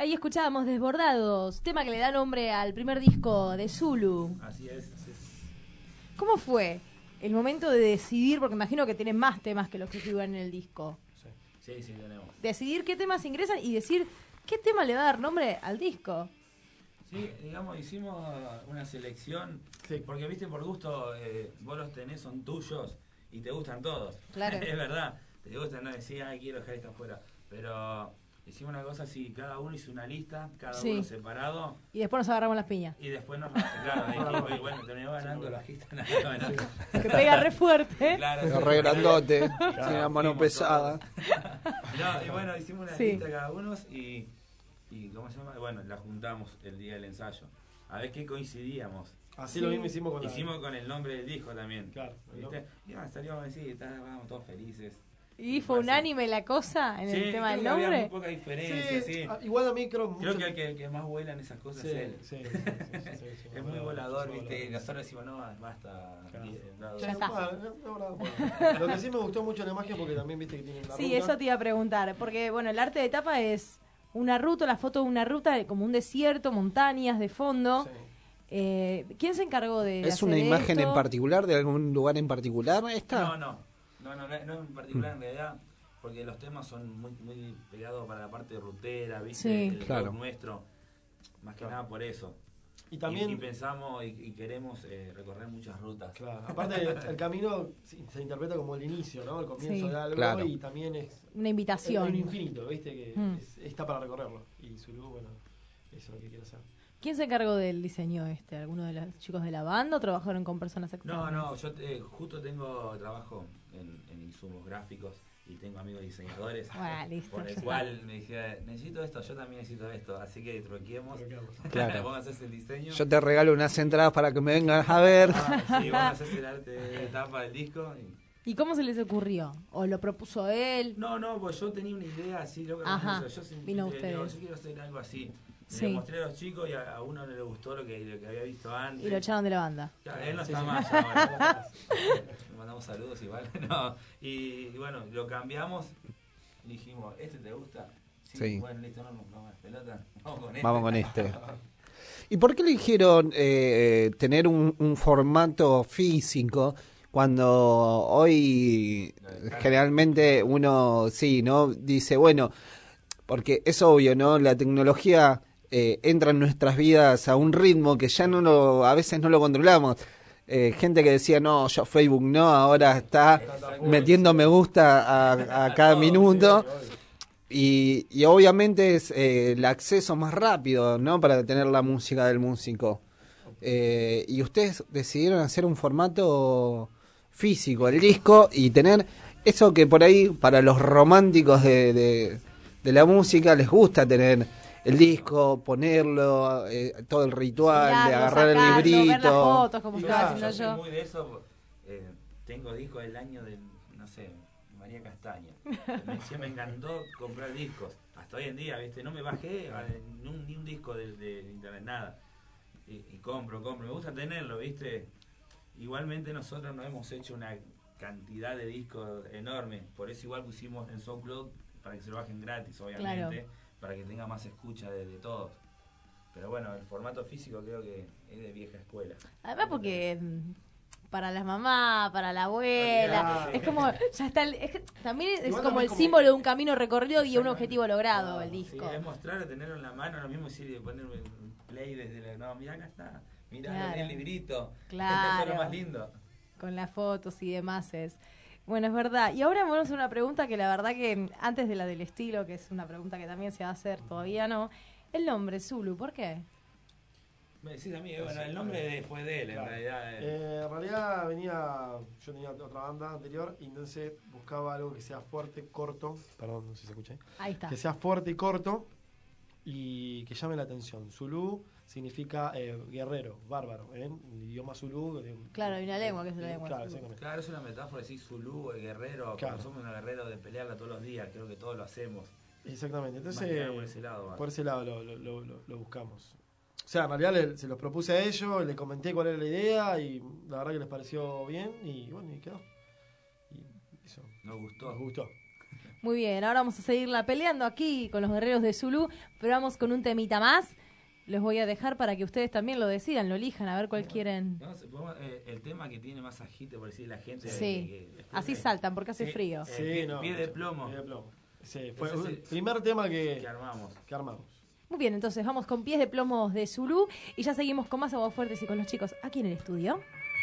Ahí escuchábamos Desbordados, tema que le da nombre al primer disco de Zulu. Así es. ¿Cómo fue el momento de decidir, porque imagino que tienen más temas que los que figuran en el disco? Sí, tenemos. Decidir qué temas ingresan y decir qué tema le va a dar nombre al disco. Sí, digamos, hicimos una selección, porque viste, por gusto, vos los tenés, son tuyos y te gustan todos. Claro. Es verdad, te gustan, no decís, ay, quiero dejar esto afuera. Pero hicimos una cosa así, cada uno hizo una lista, cada uno separado. Y después nos agarramos las piñas. Y después nos claro, y bueno, terminó ganando la lista. Que pega re fuerte. Claro, pero re grandote, tiene la mano pesada. No, y bueno, hicimos una lista cada uno y ¿cómo se llama? Bueno, la juntamos el día del ensayo. A ver qué coincidíamos. Así lo mismo hicimos con el nombre del disco también. Claro. ¿Viste? Y bueno, salíamos así, estábamos todos felices. ¿Y fue unánime la cosa en el tema del nombre? Había muy poca diferencia, sí. Igual a mí creo que el que más vuela en esas cosas es él. Sí, es muy volador, ¿viste? Y nosotros decimos, no, basta. Ya está. Lo que sí me gustó mucho la imagen porque también viste que tiene una ruta. Sí, eso te iba a preguntar. Porque, bueno, el arte de tapa es una ruta, la foto de una ruta, como un desierto, montañas de fondo. ¿Quién se encargó de ¿Es una imagen en particular, de algún lugar en particular esta? No en particular en realidad, porque los temas son muy pegados para la parte rutera, ¿viste? El rock nuestro, más que nada por eso. Y también y pensamos y queremos recorrer muchas rutas. Claro. Aparte, el camino se interpreta como el inicio, ¿no? El comienzo de algo y también es una invitación. Un infinito, ¿viste? Que está para recorrerlo. Y Zulu, bueno, eso es lo que quiere hacer. ¿Quién se encargó del diseño ¿Alguno de los chicos de la banda o trabajaron con personas externas? No, yo justo tengo trabajo en insumos gráficos y tengo amigos diseñadores por el cual me dije, necesito esto, yo también necesito esto, así que truquemos. Claro. Vos haces el diseño. Yo te regalo unas entradas para que me vengas a ver. Sí, vos haces el arte de tapa del disco. ¿Y cómo se les ocurrió? ¿O lo propuso él? No, pues yo tenía una idea así, yo vino ustedes. Yo quiero hacer algo así. Le mostré a los chicos y a uno no le gustó lo que había visto antes. Y lo echaron de la banda. Claro, él no está más ahora. Le mandamos saludos igual. No. Y bueno, lo cambiamos y dijimos, ¿este te gusta? Sí. Bueno, listo, no más pelota. Vamos con este. ¿Y por qué eligieron tener un formato físico cuando hoy generalmente uno dice, bueno, porque es obvio, ¿no? La tecnología entra en nuestras vidas a un ritmo que ya a veces no lo controlamos. Gente que decía, no, yo Facebook no, ahora está metiendo me gusta a cada minuto. Y obviamente es el acceso más rápido, ¿no? Para tener la música del músico. Y ustedes decidieron hacer un formato físico, el disco, y tener eso que por ahí, para los románticos de la música, les gusta tener el disco, ponerlo, todo el ritual, de agarrar el librito. Ver las fotos, como estaba haciendo yo. Soy muy de eso. Tengo discos del año del, no sé, María Castaña. Me encantó comprar discos. Hasta hoy en día, ¿viste? No me bajé ni un disco de internet, nada. Y compro. Me gusta tenerlo, ¿viste? Igualmente nosotros no hemos hecho una cantidad de discos enorme. Por eso igual pusimos en SoundCloud para que se lo bajen gratis, obviamente. Claro. Para que tenga más escucha de todos. Pero bueno, el formato físico creo que es de vieja escuela. Además porque para las mamás, para la abuela, es como, ya está, también es como el símbolo de un camino recorrido y un objetivo logrado, el disco. Sí, es mostrarlo, tenerlo en la mano, lo mismo decir, poner un play desde mirá, acá está, mirá el librito, claro. Eso es lo más lindo. Con las fotos y demás Bueno, es verdad. Y ahora vamos a hacer una pregunta que la verdad que antes de la del estilo, que es una pregunta que también se va a hacer, todavía no. El nombre Zulu, ¿por qué? Me decís a mí, bueno, el nombre fue de él, en realidad. En realidad yo tenía otra banda anterior y entonces buscaba algo que sea fuerte, corto, perdón, no sé si se escucha. Ahí está. Que sea fuerte y corto y que llame la atención. Zulu significa guerrero, bárbaro, en idioma zulú. Claro, hay una lengua que es la lengua. Claro, es una metáfora, decir zulú, guerrero, claro. Somos un guerrero de pelearla todos los días, creo que todos lo hacemos. Exactamente, entonces por ese lado lo buscamos. O sea, en realidad se los propuse a ellos, le comenté cuál era la idea y la verdad que les pareció bien y bueno, y quedó. Y eso. Nos gustó. Muy bien, ahora vamos a seguirla peleando aquí con los guerreros de Zulu, pero vamos con un temita más. Les voy a dejar para que ustedes también lo decidan, lo elijan, a ver cuál quieren. El tema que tiene más agite, por decir la gente. Sí, así saltan porque hace frío. Pie de plomo. Sí, fue el primer tema que armamos. Muy bien, entonces vamos con Pies de Plomo de Zulu y ya seguimos con más Aguas Fuertes y con los chicos aquí en el estudio.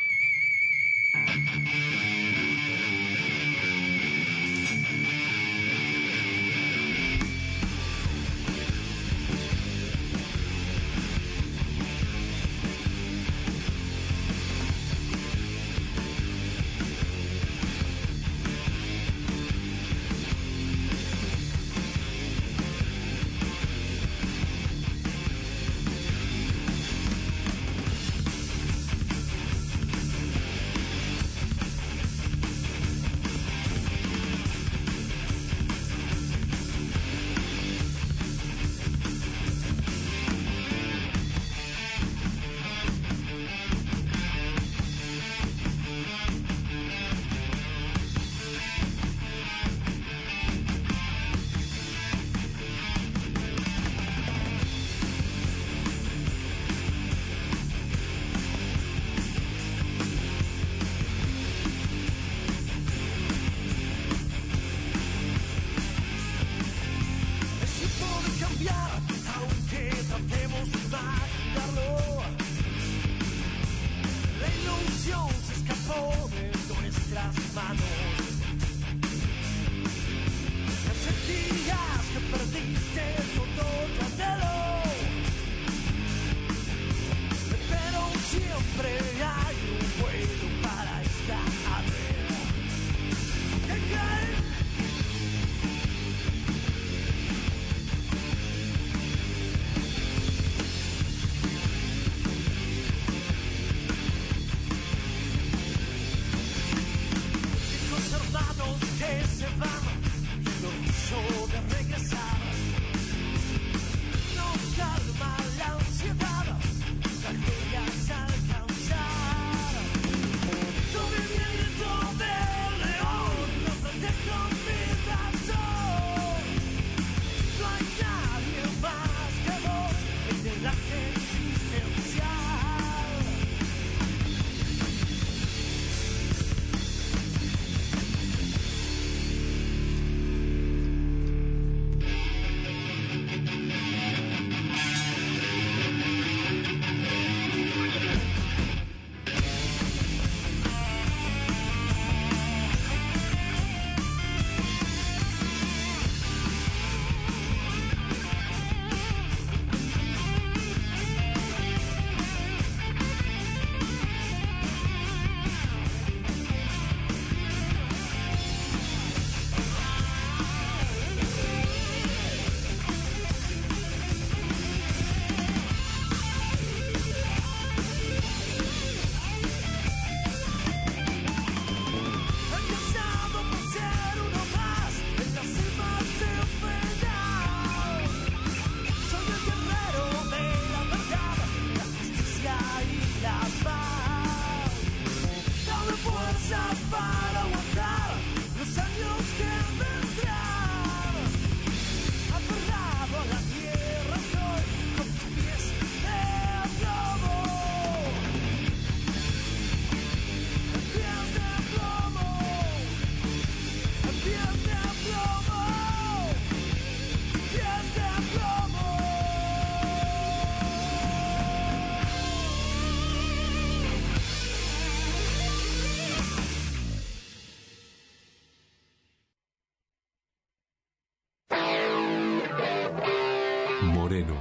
Moreno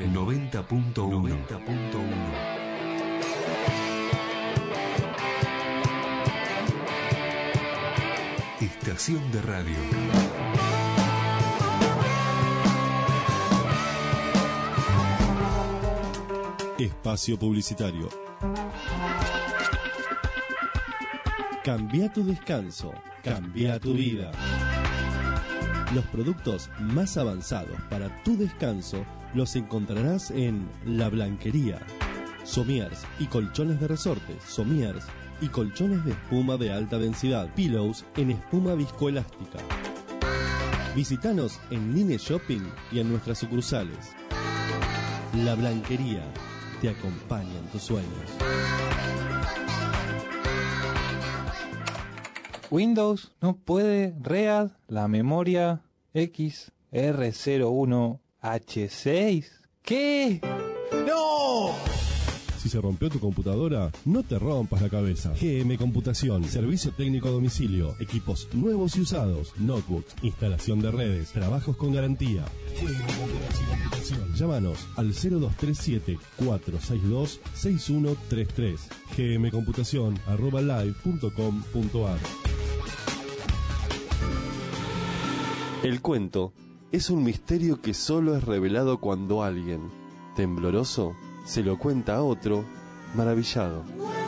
90.1. Estación de radio. Espacio publicitario. Cambia tu descanso, cambia tu vida. Los productos más avanzados para tu descanso los encontrarás en La Blanquería. Somiers y colchones de resortes, somiers y colchones de espuma de alta densidad, pillows en espuma viscoelástica. Visítanos en Line Shopping y en nuestras sucursales. La Blanquería te acompaña en tus sueños. Windows no puede READ la memoria XR01H6. ¿Qué? ¡No! Si se rompió tu computadora, no te rompas la cabeza. GM Computación, servicio técnico a domicilio, equipos nuevos y usados, notebooks, instalación de redes, trabajos con garantía. Llámanos al 0237-462-6133. gmcomputacion@live.com.ar. El cuento es un misterio que solo es revelado cuando alguien, tembloroso, se lo cuenta a otro, maravillado.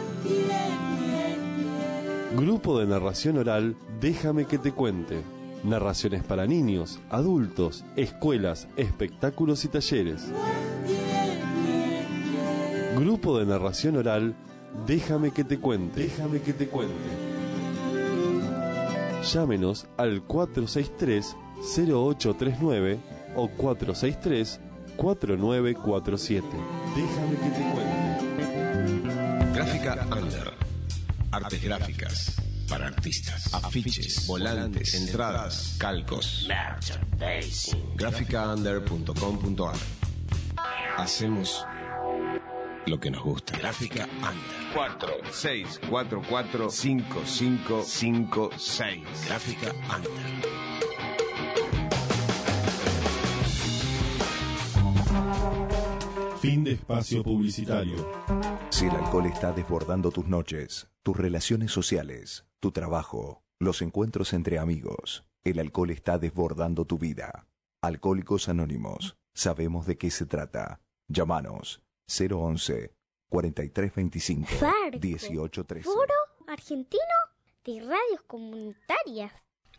Grupo de narración oral, Déjame que te cuente. Narraciones para niños, adultos, escuelas, espectáculos y talleres. Grupo de narración oral, Déjame que te cuente. Déjame que te cuente. Llámenos al 463-0839 o 463-4947. Déjame que te cuente. Gráfica Under. Artes gráficas para artistas. Afiches, volantes, entradas, calcos. Gráficaunder.com.ar. Hacemos lo que nos gusta. Gráfica Under. 46445556. Gráfica Under. Fin de espacio publicitario. Si el alcohol está desbordando tus noches, tus relaciones sociales, tu trabajo, los encuentros entre amigos, el alcohol está desbordando tu vida. Alcohólicos Anónimos, sabemos de qué se trata. Llámanos 011-4325 Farco, 1813. Foro Argentino de Radios Comunitarias.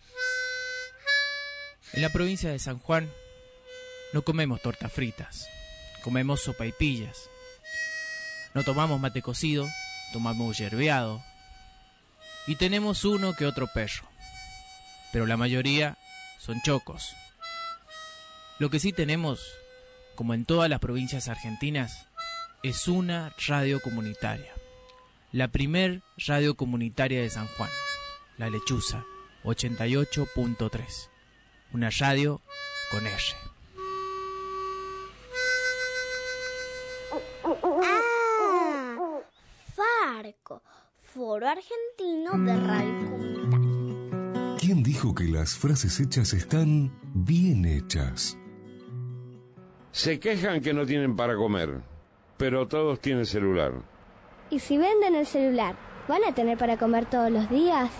En la provincia de San Juan no comemos tortas fritas, comemos sopaipillas. No tomamos mate cocido, tomamos yerbeado. Y tenemos uno que otro perro. Pero la mayoría son chocos. Lo que sí tenemos, como en todas las provincias argentinas, es una radio comunitaria. La primer radio comunitaria de San Juan, La Lechuza, 88.3. Una radio con R. Farco, Foro Argentino de Radio Comunitaria. ¿Quién dijo que las frases hechas están bien hechas? Se quejan que no tienen para comer, pero todos tienen celular. ¿Y si venden el celular, van a tener para comer todos los días?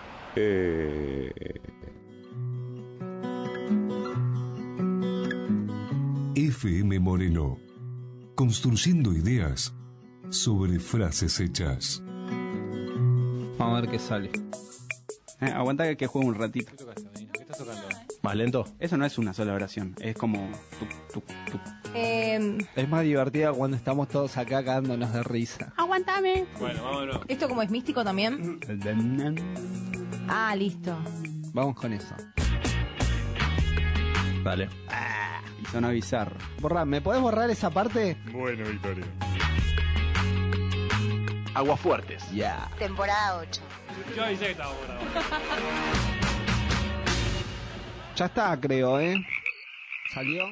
FM Moreno, construyendo ideas sobre frases hechas. Vamos a ver qué sale. Aguanta que juegue un ratito. ¿Qué estás tocando? ¿Más lento? Eso no es una sola oración, es como... Es más divertida cuando estamos todos acá cagándonos de risa. Aguántame. Bueno, vámonos. ¿Esto como es místico también? Ah, listo. Vamos con eso. Vale. Y suena bizarro. ¿Me podés borrar esa parte? Bueno, Victoria. Aguafuertes. Ya. Temporada 8. Yo avisé que estaba bueno. Ya está, creo, ¿Salió?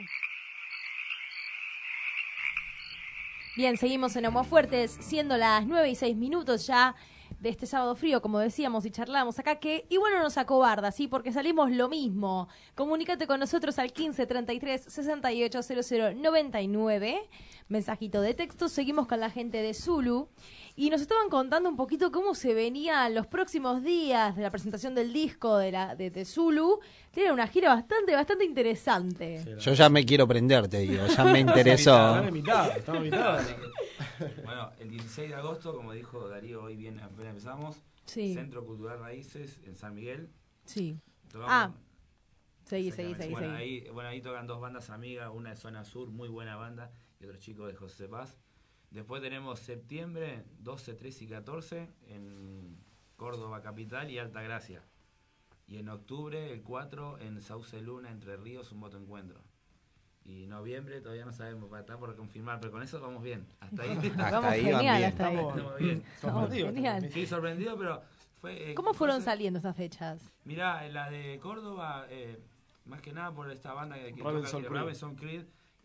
Bien, seguimos en Aguafuertes, siendo las 9:06 ya de este sábado frío, como decíamos y charlábamos acá, que igual no nos acobarda, ¿sí? Porque salimos lo mismo. Comunícate con nosotros al 15 33 68 00 99, mensajito de texto. Seguimos con la gente de Zulu y nos estaban contando un poquito cómo se venían los próximos días de la presentación del disco de Zulu. Tiene una gira bastante interesante. Yo ya me quiero prender, te digo, ya me interesó. Estamos invitados. Bueno, el 16 de agosto, como dijo Darío, hoy bien apenas empezamos, Sí. Centro Cultural Raíces en San Miguel. Sí. Tocamos- Seguí. Bueno, ahí tocan dos bandas amigas, una de Zona Sur, muy buena banda, y otro chico de José Paz. Después tenemos septiembre, 12, 13 y 14 en Córdoba Capital y Altagracia. Y en octubre, el 4, en Sauce Luna, Entre Ríos, un motoencuentro. Y noviembre todavía no sabemos, está por confirmar, pero con eso vamos bien. Hasta ahí, vamos genial, hasta ahí. Estamos bien. Sorprendido. Sí, sorprendido, pero fue... ¿Cómo fueron saliendo estas fechas? Mirá, la de Córdoba, más que nada por esta banda que Robinson toca, Creed. Robinson Creed,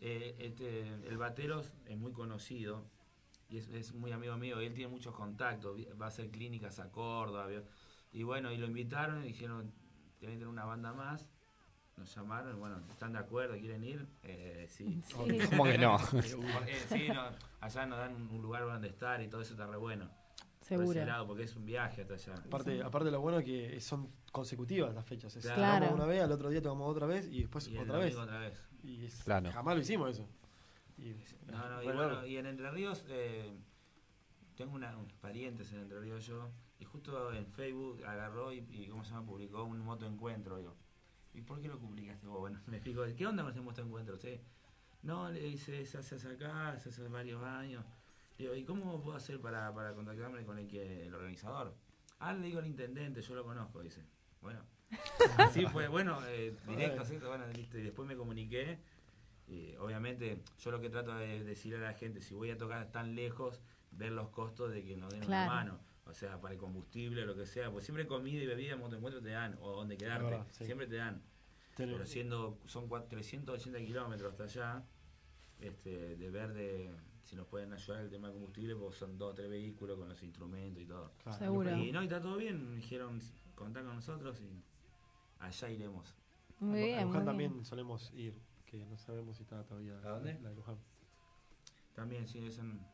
el batero es muy conocido y es muy amigo mío, y él tiene muchos contactos, va a hacer clínicas a Córdoba, y bueno, y lo invitaron y dijeron, tienen que tener una banda más. Nos llamaron, bueno, ¿están de acuerdo? ¿Quieren ir? Sí. ¿Cómo que no? Sí, no, allá nos dan un lugar donde estar y todo eso está re bueno. Seguro. Por ese lado, porque es un viaje hasta allá. Aparte lo bueno es que son consecutivas las fechas. Claro. Tocamos una vez, al otro día tocamos otra vez y después Y el otra vez. domingo otra vez. Y Claro. jamás lo hicimos eso. Y, Y bueno, y en Entre Ríos, tengo unos parientes en Entre Ríos yo, y justo en Facebook agarró y ¿cómo se llama? Publicó un motoencuentro, digo. ¿Y por qué lo publicaste vos? Bueno, me fijo, ¿qué onda con este motoencuentro? ¿Sí? No, le dice, se hace acá, se hace varios años. Digo, ¿y cómo puedo hacer para contactarme con el organizador? Le digo al intendente, yo lo conozco, dice. Bueno, así fue, bueno, directo, ¿sí? Bueno, listo, y después me comuniqué. Y obviamente, yo lo que trato de decirle a la gente, si voy a tocar tan lejos, ver los costos de que nos den una mano. O sea, para el combustible, lo que sea. Pues siempre comida y bebida en motoencuentro te dan, o donde quedarte. Verdad, sí. Siempre te dan. Pero son 380 kilómetros hasta allá, de ver si nos pueden ayudar el tema de combustible, porque son 2 o 3 vehículos con los instrumentos y todo. Claro. Seguro. Y está todo bien, me dijeron, contá con nosotros y allá iremos. Muy bien, a Luján muy también bien. solemos ir, que no sabemos si está todavía. ¿A dónde? La de Luján. También, sí,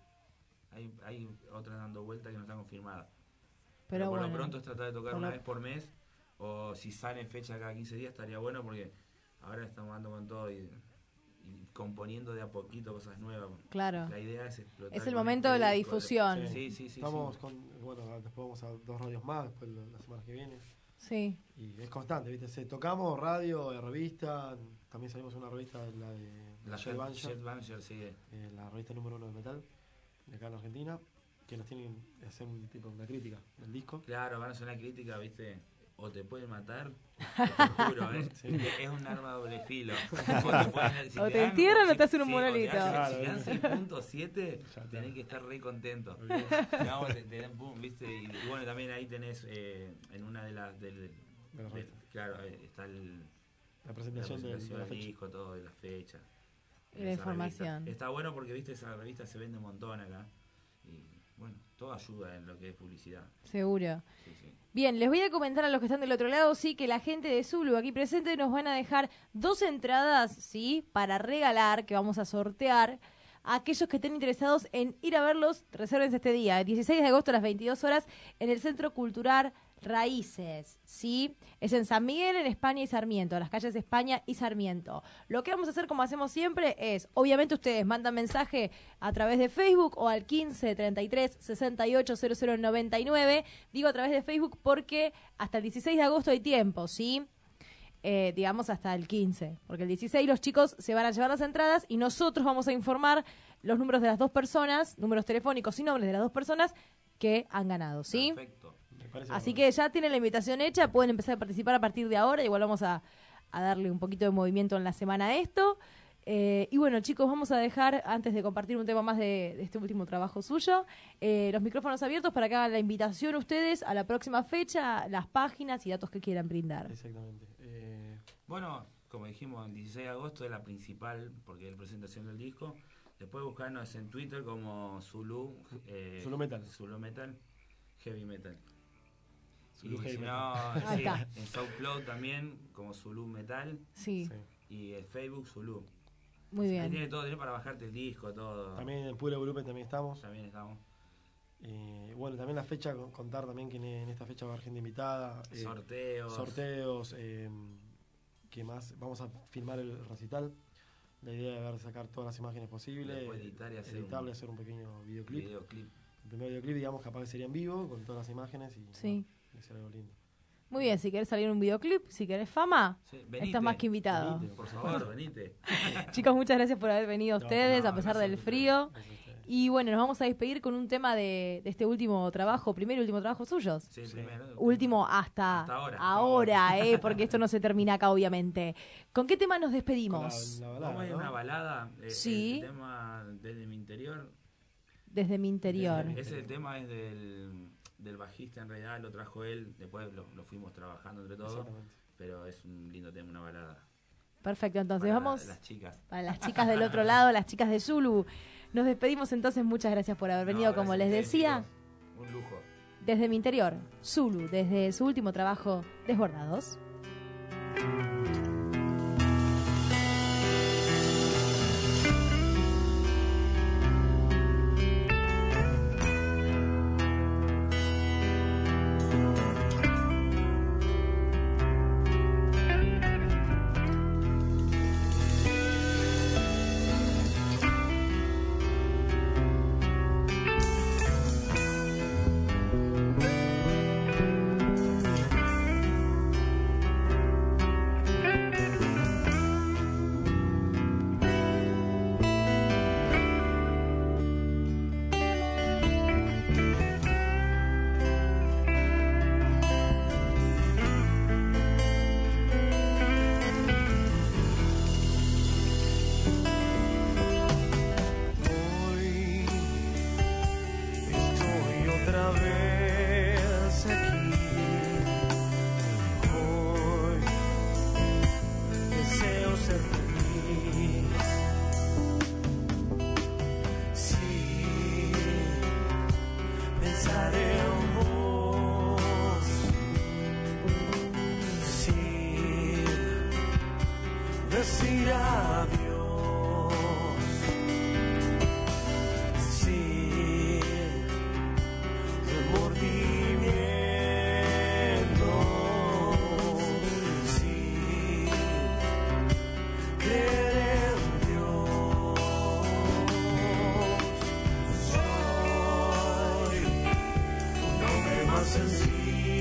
hay otras dando vueltas que no están confirmadas. Pero por bueno, lo pronto es tratar de tocar por una lo- vez por mes, o si salen fecha cada 15 días estaría bueno, porque ahora estamos dando con todo y componiendo de a poquito cosas nuevas. Claro. La idea es explotar. Es el con momento este de la disco. difusión. Sí. Estamos bueno, después vamos a 2 radios más, después la semana que viene. Sí. Y es constante, ¿viste? Tocamos radio, revista, también salimos en una revista, la Jet Banger, sí. La revista número 1 de metal, de acá en Argentina, que nos tienen que hacer una crítica del disco. Claro, van a hacer una crítica, ¿viste? O te pueden matar, te juro, Sí. es un arma de doble filo. O te entierran o te hacen un monolito. Si te dan 6.7, tenés que estar re contento. No, te dan pum, ¿viste? Y bueno, también ahí tenés en una de las... claro, está la presentación de la del fecha. disco, todo, de la fecha. Y la Esa información. revista. Está bueno porque, viste, esa revista se vende un montón acá. Y bueno, todo ayuda en lo que es publicidad. Seguro. Sí. Bien, les voy a comentar a los que están del otro lado, sí, que la gente de Zulu aquí presente nos van a dejar 2 entradas, sí, para regalar, que vamos a sortear. A aquellos que estén interesados en ir a verlos, resérvense este día, el 16 de agosto a las 22 horas, en el Centro Cultural Raíces, ¿sí? Es en San Miguel, en España y Sarmiento, las calles España y Sarmiento. Lo que vamos a hacer, como hacemos siempre, es, obviamente ustedes mandan mensaje a través de Facebook o al 15 33 68 00 99. Digo a través de Facebook porque hasta el 16 de agosto hay tiempo, ¿sí? Digamos hasta el 15, porque el 16 los chicos se van a llevar las entradas y nosotros vamos a informar los números de las 2 personas, números telefónicos y nombres de las 2 personas que han ganado, ¿sí? Perfecto. Así que ya tienen la invitación hecha, pueden empezar a participar a partir de ahora, igual vamos a darle un poquito de movimiento en la semana a esto. Y bueno, chicos, vamos a dejar, antes de compartir un tema más de este último trabajo suyo, los micrófonos abiertos para que hagan la invitación ustedes a la próxima fecha, las páginas y datos que quieran brindar. Exactamente. Bueno, como dijimos, el 16 de agosto es la principal, porque es la presentación del disco. Después buscarnos en Twitter como Zulu Metal, Heavy Metal. Zulu Y Heavy si Metal. no, sí, en SoundCloud también como Zulu Metal. Sí. Y en Facebook Zulu. Muy bien. Ahí tiene todo, tiene para bajarte el disco, todo. También en Puro Volumen también estamos. También estamos. Bueno, también la fecha, contar también que en esta fecha va a haber gente invitada. Sorteos. ¿Qué más? Vamos a filmar el recital. La idea es sacar todas las imágenes posibles. Después editar y hacer un pequeño videoclip. El primer videoclip, digamos, capaz que sería en vivo, con todas las imágenes y sí. Bueno, sería algo lindo. Muy bien, si querés salir en un videoclip, si querés fama, venite, estás más que invitado. Venite, por favor, venite. Chicos, muchas gracias por haber venido ustedes, a pesar del frío. Y bueno, nos vamos a despedir con un tema de este último trabajo, primer y último trabajo suyos. Sí, primero. Último hasta ahora, porque esto no se termina acá, obviamente. ¿Con qué tema nos despedimos? Vamos a ir a una balada. Sí. El tema Desde mi interior. Desde mi interior. Ese tema es del bajista, en realidad lo trajo él, después lo fuimos trabajando entre todos, pero es un lindo tema, una balada. Perfecto, entonces para vamos las chicas. Para las chicas del otro lado, las chicas de Zulu. Nos despedimos entonces, muchas gracias por haber venido, como les decía. Un lujo. Desde mi interior, Zulu, desde su último trabajo, Desbordados. decir adiós sin remordimiento, sin creer en Dios. Soy un hombre más sencillo.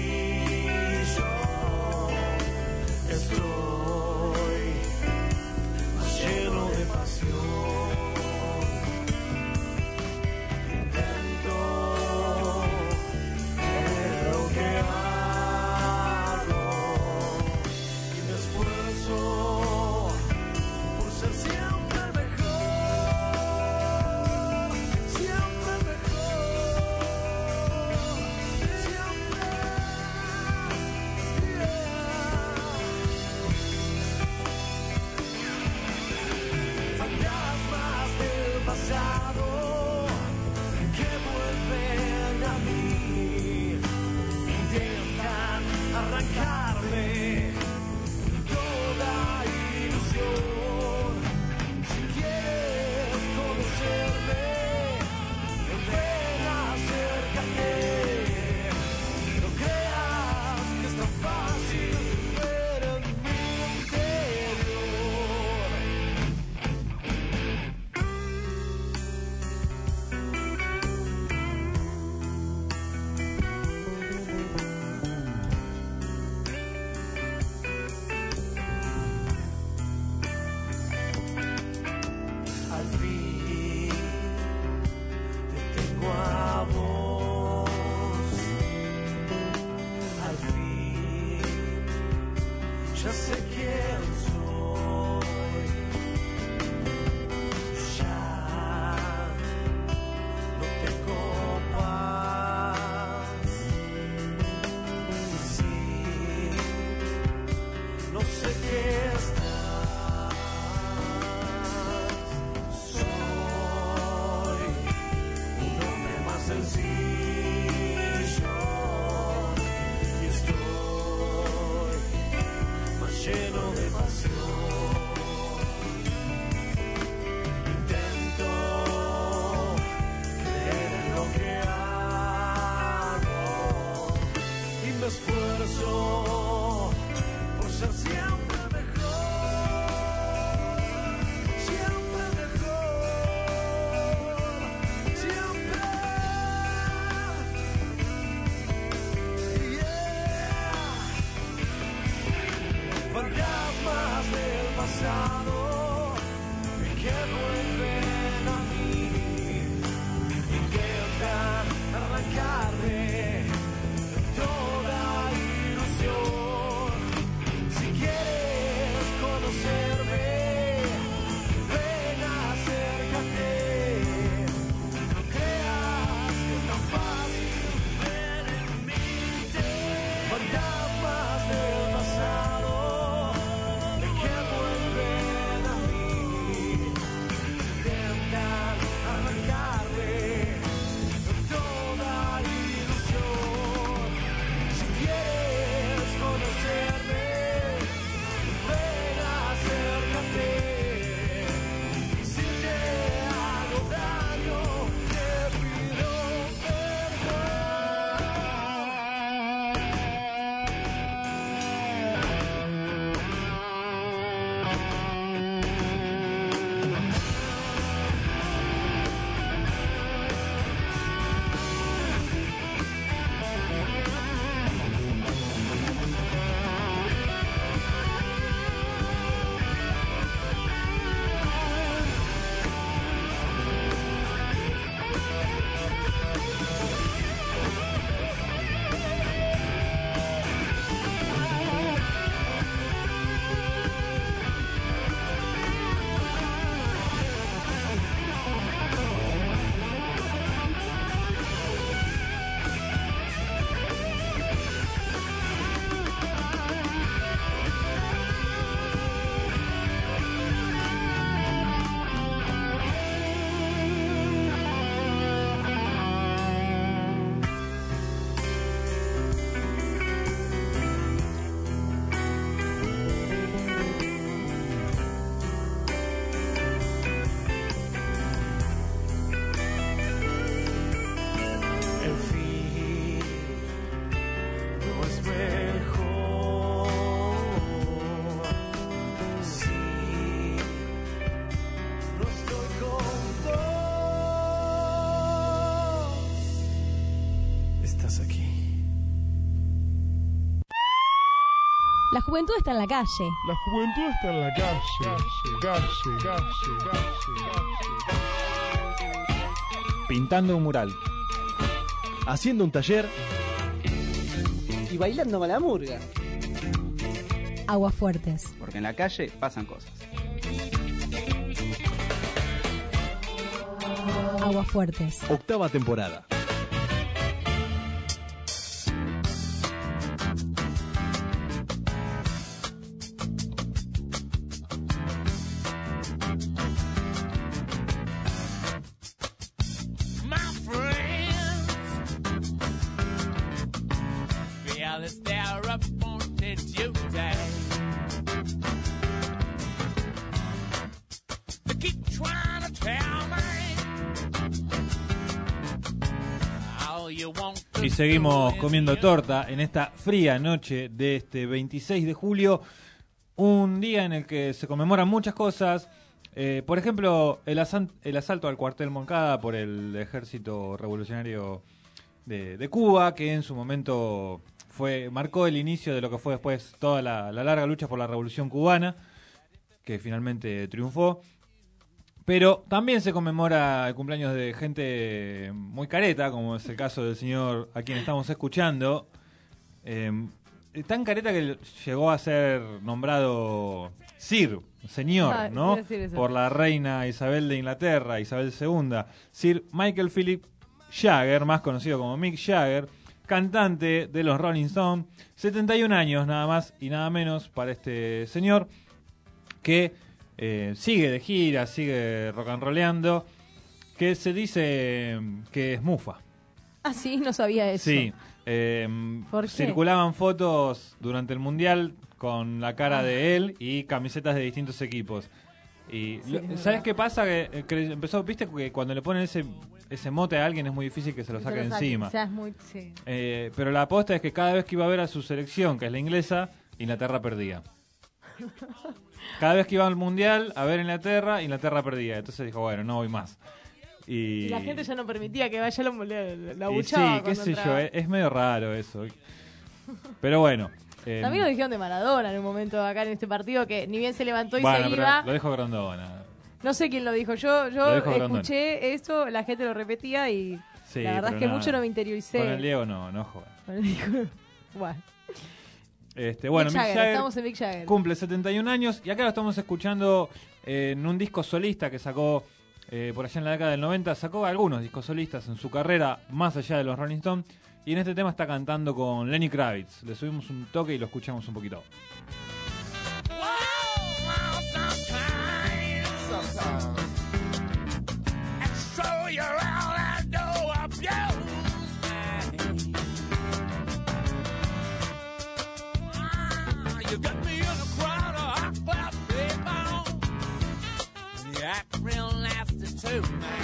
Ya sé quién soy, ya no tengo paz, sí, no sé qué estás, soy un hombre más sencillo. Lleno de pasión, intento creer en lo que hago y me esfuerzo por ser siempre mejor, siempre mejor, siempre. Fantasmas del pasado que vuelven a mí, La juventud está en la calle. La juventud está en la calle. Pintando un mural. Haciendo un taller. Y bailando malamurga. Aguafuertes. Porque en la calle pasan cosas. Aguafuertes. Octava temporada. Y seguimos comiendo torta en esta fría noche de este 26 de julio, un día en el que se conmemoran muchas cosas. Por ejemplo, el asalto al cuartel Moncada por el Ejército Revolucionario de Cuba, que en su momento marcó el inicio de lo que fue después toda la larga lucha por la Revolución Cubana, que finalmente triunfó. Pero también se conmemora el cumpleaños de gente muy careta, como es el caso del señor a quien estamos escuchando. Tan careta que llegó a ser nombrado señor, ¿no? Por la reina Isabel de Inglaterra, Isabel II. Sir Michael Philip Jagger, más conocido como Mick Jagger, cantante de los Rolling Stones. 71 años nada más y nada menos para este señor que sigue de gira, sigue rock and rolleando, que se dice que es mufa. Ah, sí, no sabía eso. Sí, ¿Por qué? circulaban fotos durante el Mundial con la cara de él y camisetas de distintos equipos. Y Sí, ¿sabes qué pasa? Que empezó, viste, que cuando le ponen ese mote a alguien es muy difícil que se lo saque encima. O sea, es muy, sí. Pero la aposta es que cada vez que iba a ver a su selección, que es la inglesa, Inglaterra perdía. Cada vez que iba al Mundial a ver Inglaterra perdía. Entonces dijo, bueno, no voy más. Y la gente ya no permitía que vaya la y buchaba. sí, qué sé yo, es medio raro eso. Pero bueno. También lo dijeron de Maradona en un momento acá en este partido, que ni bien se levantó y bueno, se pero iba. lo dijo Grondona. No sé quién lo dijo. Yo dijo escuché esto, la gente lo repetía y Sí, la verdad es que nada, mucho no me interioricé. Con el Diego no joda. Con el Diego, bueno. Bueno, Mick Jagger, estamos en Mick Jagger. Cumple 71 años y acá lo estamos escuchando en un disco solista que sacó por allá en la década del 90. Sacó algunos discos solistas en su carrera, más allá de los Rolling Stones. Y en este tema está cantando con Lenny Kravitz. Le subimos un toque y lo escuchamos un poquito. You got me in a crowd of hot glass people. You act real nasty too, man.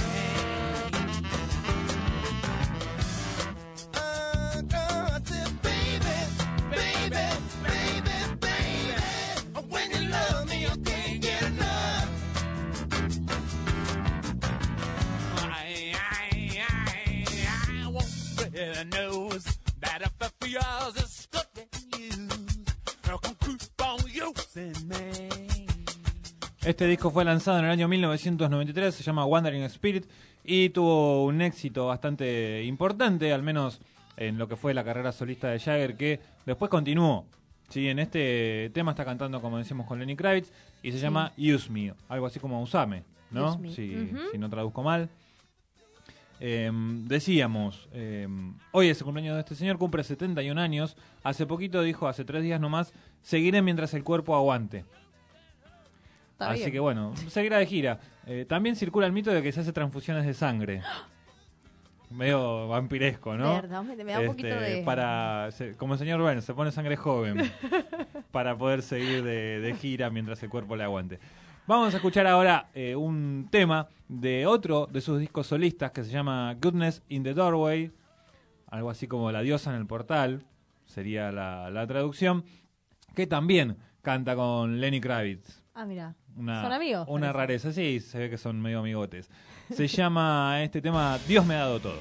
I said, baby, when you love me, you can't get enough. I won't spread a nose that if a few hours is stuck in you. Este disco fue lanzado en el año 1993, se llama Wandering Spirit y tuvo un éxito bastante importante, al menos en lo que fue la carrera solista de Jagger, que después continuó. Sí, en este tema está cantando, como decimos, con Lenny Kravitz y se llama Use Me, algo así como Usame, ¿no? Use me. Si no traduzco mal. Decíamos, hoy es el cumpleaños de este señor, cumple 71 años. Hace poquito dijo, hace 3 días nomás, seguiré mientras el cuerpo aguante. Está Así bien. que bueno, seguirá de gira. También circula el mito de que se hace transfusiones de sangre. Medio vampiresco, ¿no? Verdad, me da un poquito de... Como el señor Bueno, se pone sangre joven para poder seguir de gira mientras el cuerpo le aguante. Vamos a escuchar ahora un tema de otro de sus discos solistas que se llama Goodness in the Doorway, algo así como La diosa en el portal, sería la traducción, que también canta con Lenny Kravitz. Ah, mira. ¿Son amigos? Una parece. rareza, sí, se ve que son medio amigotes. Se llama este tema Dios me ha dado todo.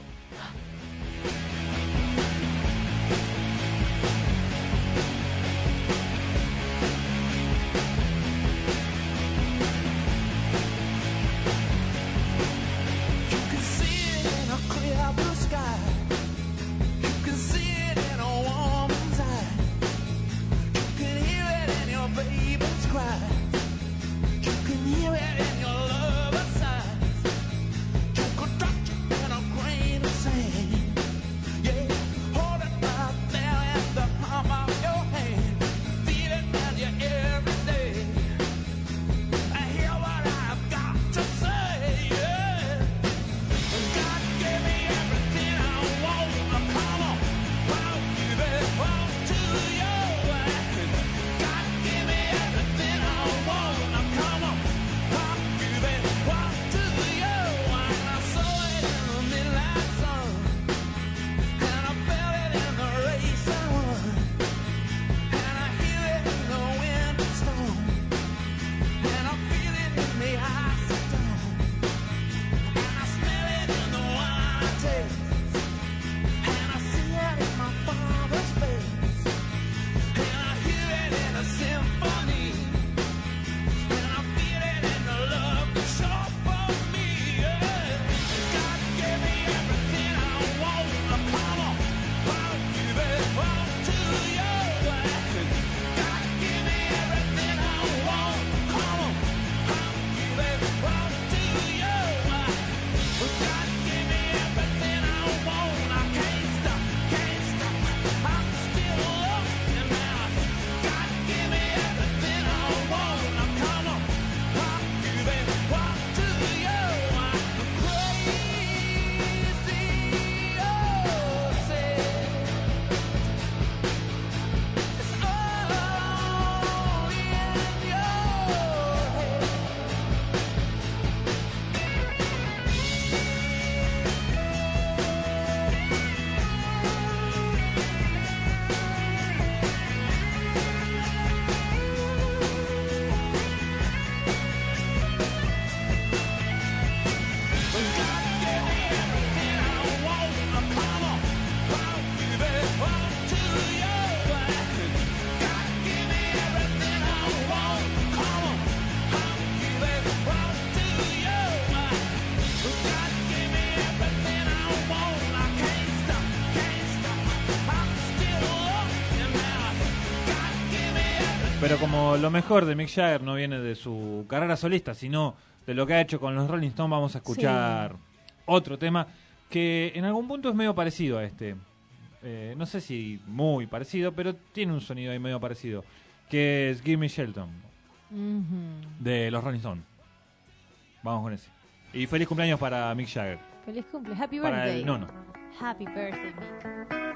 Pero como lo mejor de Mick Jagger no viene de su carrera solista, sino de lo que ha hecho con los Rolling Stones, vamos a escuchar otro tema que en algún punto es medio parecido a este. No sé si muy parecido, pero tiene un sonido ahí medio parecido, que es Give Me Shelter, de los Rolling Stones. Vamos con ese. Y feliz cumpleaños para Mick Jagger. Feliz cumple, happy Para birthday. el nono. Happy birthday, Mick.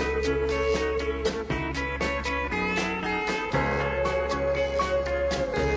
Give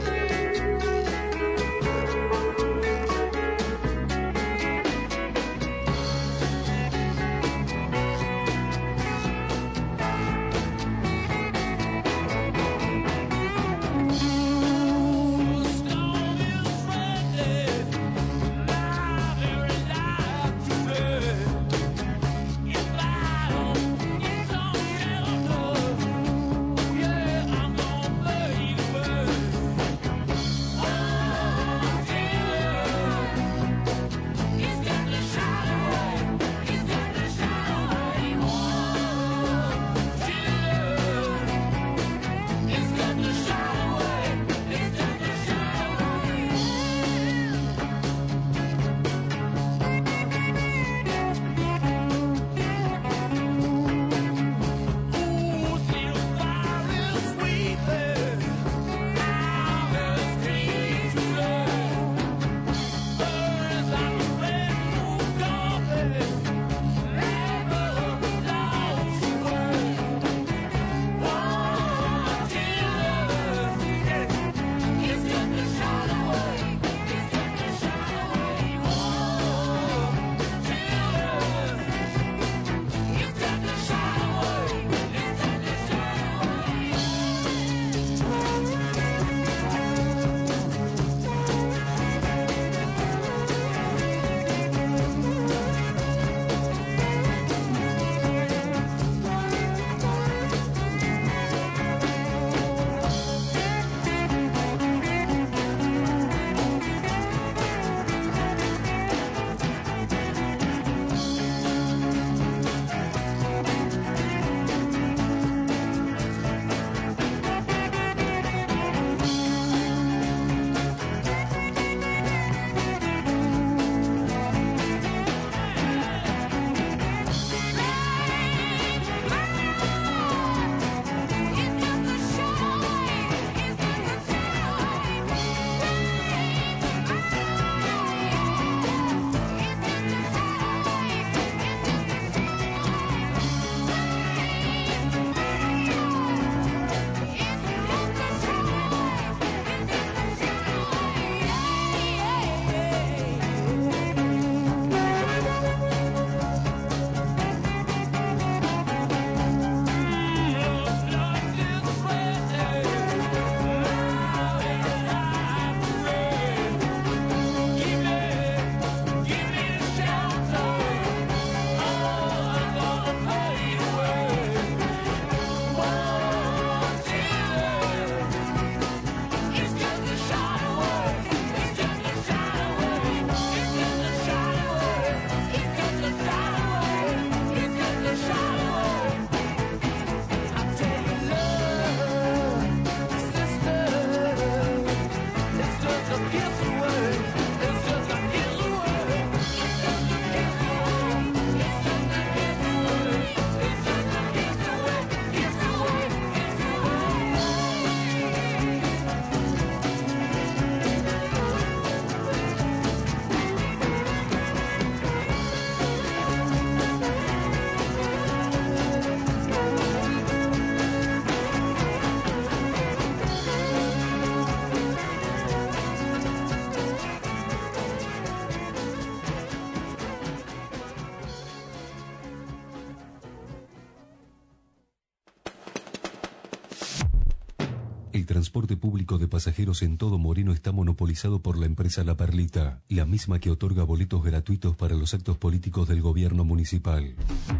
El transporte público de pasajeros en todo Moreno está monopolizado por la empresa La Perlita, la misma que otorga boletos gratuitos para los actos políticos del gobierno municipal.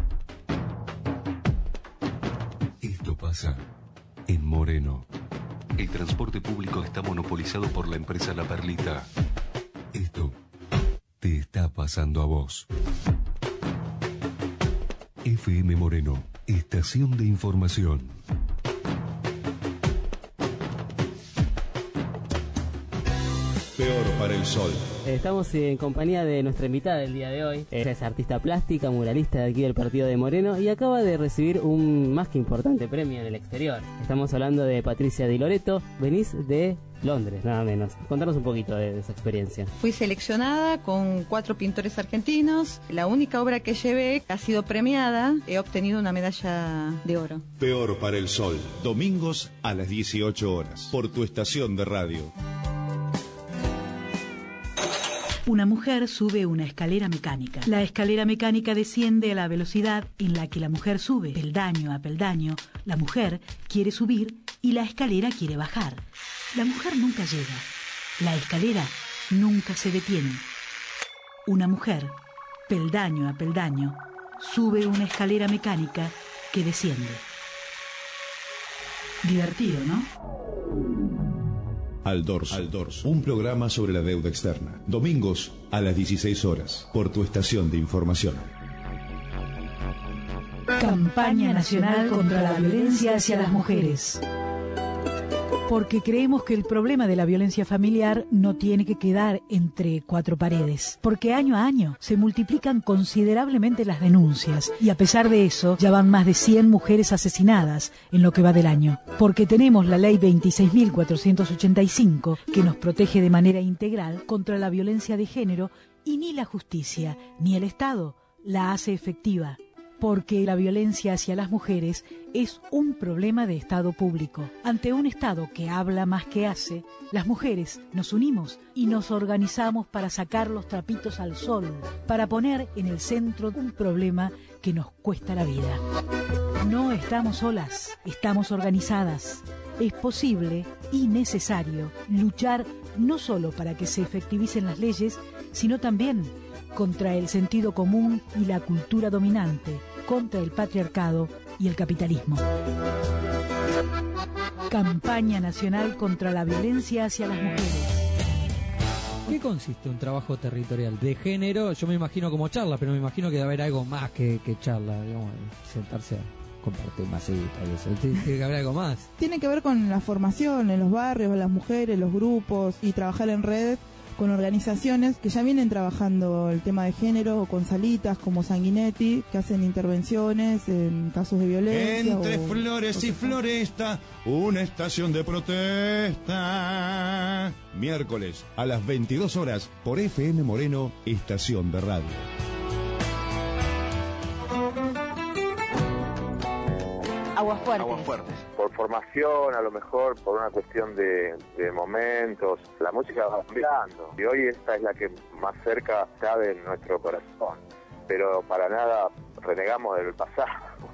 Esto pasa en Moreno. El transporte público está monopolizado por la empresa La Perlita. Esto te está pasando a vos. FM Moreno, estación de información. Peor para el sol. Estamos en compañía de nuestra invitada del día de hoy. Ella es artista plástica, muralista de aquí del partido de Moreno y acaba de recibir un más que importante premio en el exterior. Estamos hablando de Patricia Di Loreto. Venís de Londres, nada menos. Contanos un poquito de esa experiencia. Fui seleccionada con 4 pintores argentinos. La única obra que llevé ha sido premiada. He obtenido una medalla de oro. Peor para el sol. Domingos a las 18 horas. Por tu estación de radio. Una mujer sube una escalera mecánica. La escalera mecánica desciende a la velocidad en la que la mujer sube. Peldaño a peldaño, la mujer quiere subir y la escalera quiere bajar. La mujer nunca llega. La escalera nunca se detiene. Una mujer, peldaño a peldaño, sube una escalera mecánica que desciende. Divertido, ¿no? Al Dorso, un programa sobre la deuda externa. Domingos a las 16 horas, por tu estación de información. Campaña Nacional contra la Violencia hacia las Mujeres. Porque creemos que el problema de la violencia familiar no tiene que quedar entre 4 paredes. Porque año a año se multiplican considerablemente las denuncias y a pesar de eso ya van más de 100 mujeres asesinadas en lo que va del año. Porque tenemos la ley 26.485 que nos protege de manera integral contra la violencia de género y ni la justicia ni el Estado la hace efectiva. Porque la violencia hacia las mujeres es un problema de Estado público. Ante un Estado que habla más que hace, las mujeres nos unimos y nos organizamos para sacar los trapitos al sol, para poner en el centro un problema que nos cuesta la vida. No estamos solas, estamos organizadas. Es posible y necesario luchar no solo para que se efectivicen las leyes, sino también contra el sentido común y la cultura dominante, contra el patriarcado y el capitalismo. Campaña Nacional contra la Violencia hacia las Mujeres. ¿Qué consiste un trabajo territorial de género? Yo me imagino como charla, pero me imagino que debe haber algo más que charla, digamos, sentarse a compartir masitas y eso. Tiene que haber algo más. Tiene que ver con la formación en los barrios, las mujeres, los grupos y trabajar en red con organizaciones que ya vienen trabajando el tema de género o con salitas como Sanguinetti, que hacen intervenciones en casos de violencia. Entre flores y floresta, una estación de protesta. Miércoles a las 22 horas por FM Moreno, estación de radio. Aguasfuertes. Por formación, a lo mejor, por una cuestión de momentos, la música va cambiando. Y hoy esta es la que más cerca está de nuestro corazón. Pero para nada renegamos del pasado.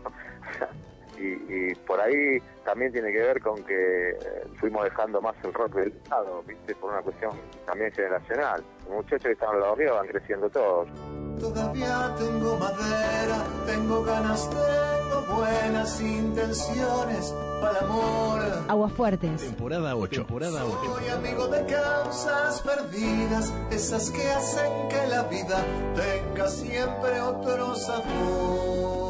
y por ahí también tiene que ver con que fuimos dejando más el rock del lado, ¿viste? Por una cuestión también generacional. Los muchachos que están a los ríos van creciendo todos. Todavía tengo madera, tengo ganas, tengo buenas intenciones para el amor. Aguasfuertes. Temporada 8. Soy amigo de causas perdidas, esas que hacen que la vida tenga siempre otro sabor.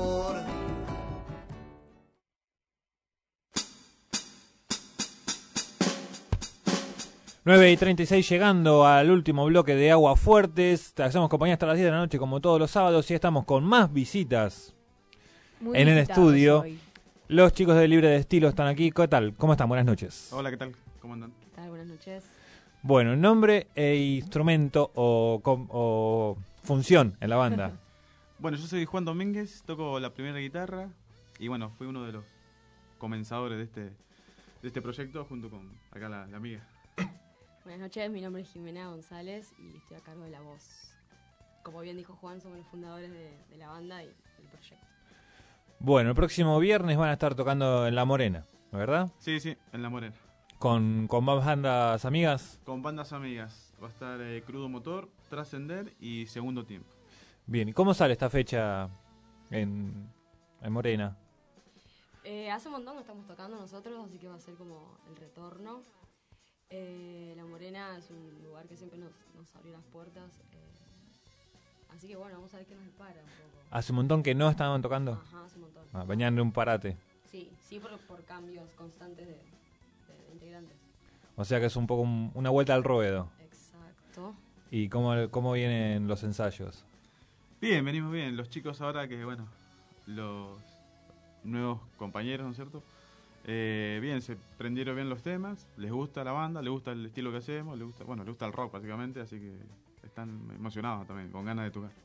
9:36 llegando al último bloque de Aguasfuertes. Te hacemos compañía hasta las 10 de la noche como todos los sábados y estamos con más visitas en el estudio. Hoy. Los chicos de Libre de Estilo están aquí. ¿Qué tal? ¿Cómo están? Buenas noches. Hola, ¿qué tal? ¿Cómo andan? ¿Qué tal? Buenas noches. Bueno, nombre e instrumento o función en la banda. Bueno, yo soy Juan Domínguez, toco la primera guitarra y bueno, fui uno de los comenzadores de este proyecto junto con acá la amiga. Buenas noches, mi nombre es Jimena González y estoy a cargo de la voz. Como bien dijo Juan, somos los fundadores de la banda y del proyecto. Bueno, el próximo viernes van a estar tocando en La Morena, ¿verdad? Sí, en La Morena. ¿Con más bandas amigas? Con bandas amigas. Va a estar Crudo Motor, Trascender y Segundo Tiempo. Bien, ¿y cómo sale esta fecha en Morena? Hace un montón que estamos tocando nosotros, así que va a ser como el retorno. La Morena es un lugar que siempre nos abrió las puertas. Así que bueno, vamos a ver qué nos depara un poco. ¿Hace un montón que no estaban tocando? Ajá, hace un montón. Venían de un parate. Sí, por cambios constantes de integrantes. O sea que es un poco una vuelta al ruedo. Exacto. ¿Y cómo vienen los ensayos? Bien, venimos bien. Los chicos ahora que, bueno, los nuevos compañeros, ¿no es cierto? Bien, se prendieron bien los temas, les gusta la banda, les gusta el estilo que hacemos, les gusta el rock básicamente, así que están emocionados también, con ganas de tocar.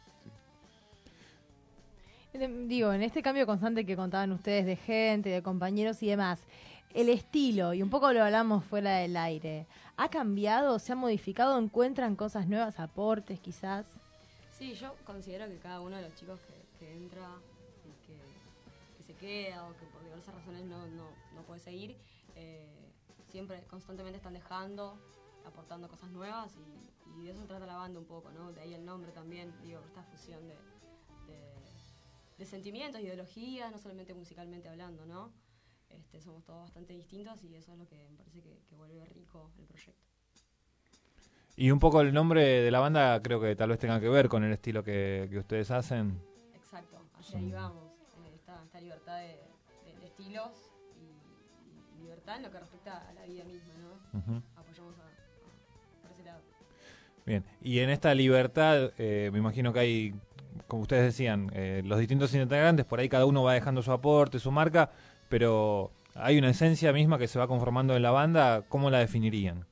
Sí. Digo, en este cambio constante que contaban ustedes de gente, de compañeros y demás, el estilo, y un poco lo hablamos fuera del aire, ¿ha cambiado? ¿Se ha modificado? ¿Encuentran cosas nuevas, aportes quizás? Sí, yo considero que cada uno de los chicos que entra y que se queda o que por diversas razones no puede seguir, siempre constantemente están dejando, aportando cosas nuevas y de eso se trata la banda un poco, ¿no? De ahí el nombre también, digo, esta fusión de sentimientos, ideologías, no solamente musicalmente hablando, ¿no? Somos todos bastante distintos y eso es lo que me parece que vuelve rico el proyecto. Y un poco el nombre de la banda creo que tal vez tenga que ver con el estilo que ustedes hacen. Exacto, hacia ahí vamos. Esta libertad de estilos y libertad en lo que respecta a la vida misma, ¿no? Uh-huh. Apoyamos por ese lado. Bien, y en esta libertad me imagino que hay, como ustedes decían, los distintos integrantes, por ahí cada uno va dejando su aporte, su marca, pero hay una esencia misma que se va conformando en la banda. ¿Cómo la definirían?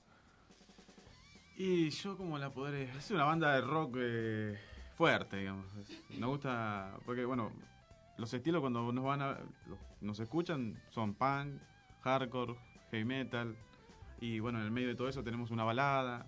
Y yo como la podré... Es una banda de rock fuerte, digamos. Nos gusta... Porque, bueno, los estilos cuando nos escuchan son punk, hardcore, heavy metal. Y, bueno, en el medio de todo eso tenemos una balada.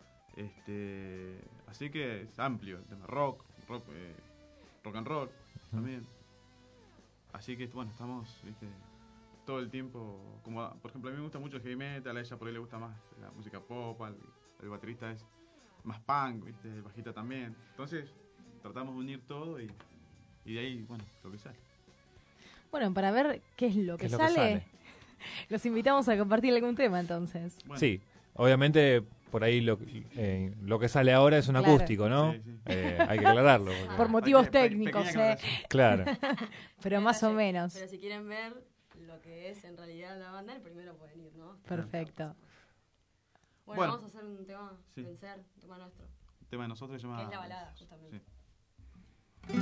Así que es amplio el tema. Rock and roll también. Así que, bueno, estamos, ¿viste? Todo el tiempo... como por ejemplo, a mí me gusta mucho el heavy metal, a ella por ahí le gusta más la música pop, el baterista es más punk, ¿viste? El bajista también. Entonces, tratamos de unir todo y de ahí, bueno, lo que sale. Bueno, para ver qué es lo que sale, los invitamos a compartir algún tema, entonces. Bueno. Sí, obviamente por ahí lo que sale ahora es un acústico, ¿no? Sí, sí. Hay que aclararlo. Porque... Por motivos técnicos, Claro. Pero más o menos. Pero si quieren ver lo que es en realidad la banda, el primero pueden ir, ¿no? Perfecto. Bueno, vamos a hacer un tema, Vencer, un tema nuestro. Un tema de nosotros se llama... Que es la balada, justamente. Sí.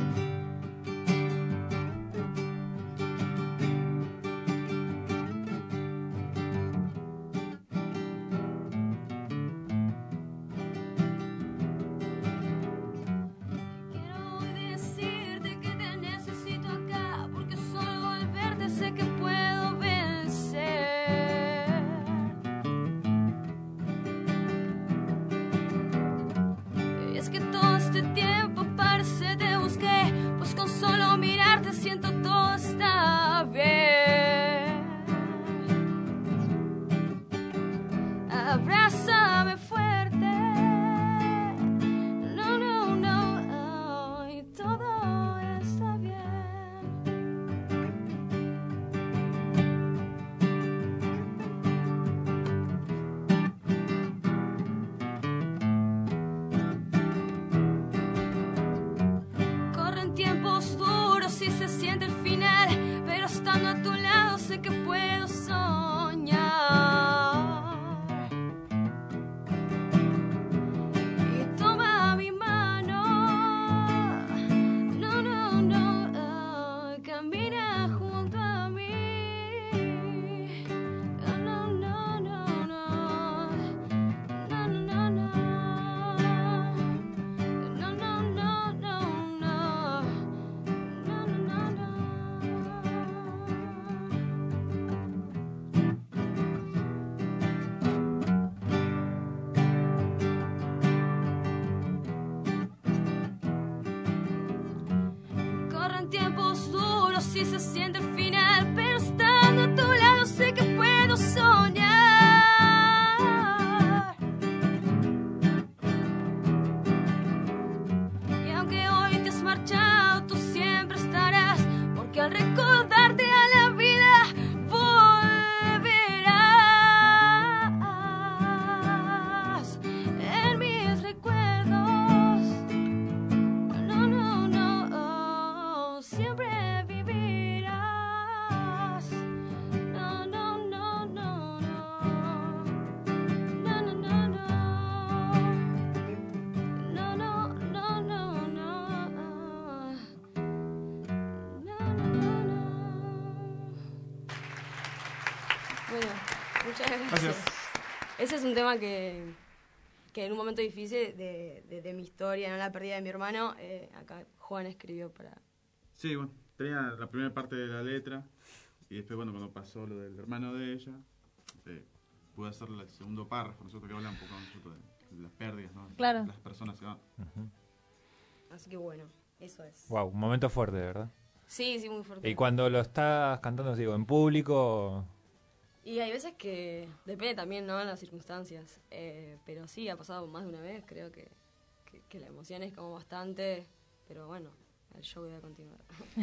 Abrázame fuerte, no, y todo está bien. Corren tiempos duros y se siente el final, pero estando a tu lado sé que puedo soñar. Tiempos duros y se siente el final, pero estando a tu lado sé que puedo soñar. al recordarte a la vida volverás en mis recuerdos. No, no, no, siempre vivirás. No, no, no, no, no. No, no, no, no. No, no, no, no, no. Bueno, muchas gracias. Gracias. Ese es un tema que en un momento difícil de mi historia, no la pérdida de mi hermano, acá Juan escribió para... Sí, bueno, tenía la primera parte de la letra y después, bueno, cuando pasó lo del hermano de ella, pude hacer el segundo párrafo, nosotros que hablamos un poco nosotros de las pérdidas, ¿no? Claro. Las personas se van. Así que bueno, eso es. Wow, un momento fuerte, ¿verdad? Sí, sí, muy fuerte. Y cuando lo estás cantando, digo, en público... Y hay veces que depende también, ¿no?, en las circunstancias. Pero sí, ha pasado más de una vez. Creo que la emoción es como bastante. Pero bueno, el show debe continuar.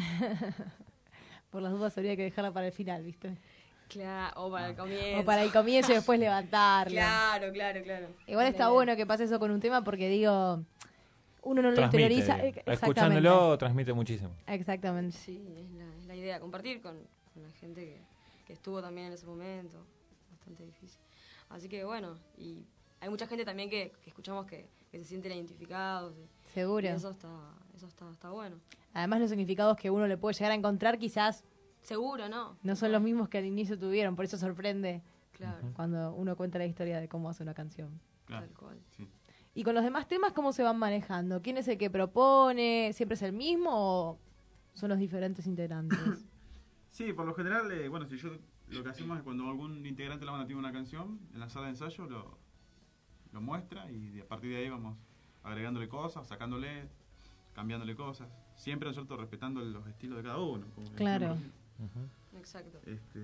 Por las dudas habría que dejarla para el final, ¿viste? Claro, o para el comienzo. O para el comienzo y después levantarla. Claro, claro, claro. Igual está bueno que pase eso con un tema porque digo, uno no lo Transmite, interioriza. digo. Escuchándolo transmite muchísimo. Exactamente. Sí, es la idea, compartir con la gente que estuvo también en ese momento. Bastante difícil. Así que bueno, y hay mucha gente también que escuchamos que se sienten identificados. Seguro. Y eso está bueno. Además los significados que uno le puede llegar a encontrar quizás Seguro, ¿no? no son los mismos que al inicio tuvieron, por eso sorprende Claro. cuando uno cuenta la historia de cómo hace una canción. Claro. Tal cual. Sí. ¿Y con los demás temas cómo se van manejando? ¿Quién es el que propone? ¿Siempre es el mismo o son los diferentes integrantes? Sí, por lo general, bueno, si yo lo que hacemos es cuando algún integrante de la banda tiene una canción, en la sala de ensayo lo muestra y a partir de ahí vamos agregándole cosas, sacándole, cambiándole cosas. Siempre nosotros respetando los estilos de cada uno. Como Claro. Exacto.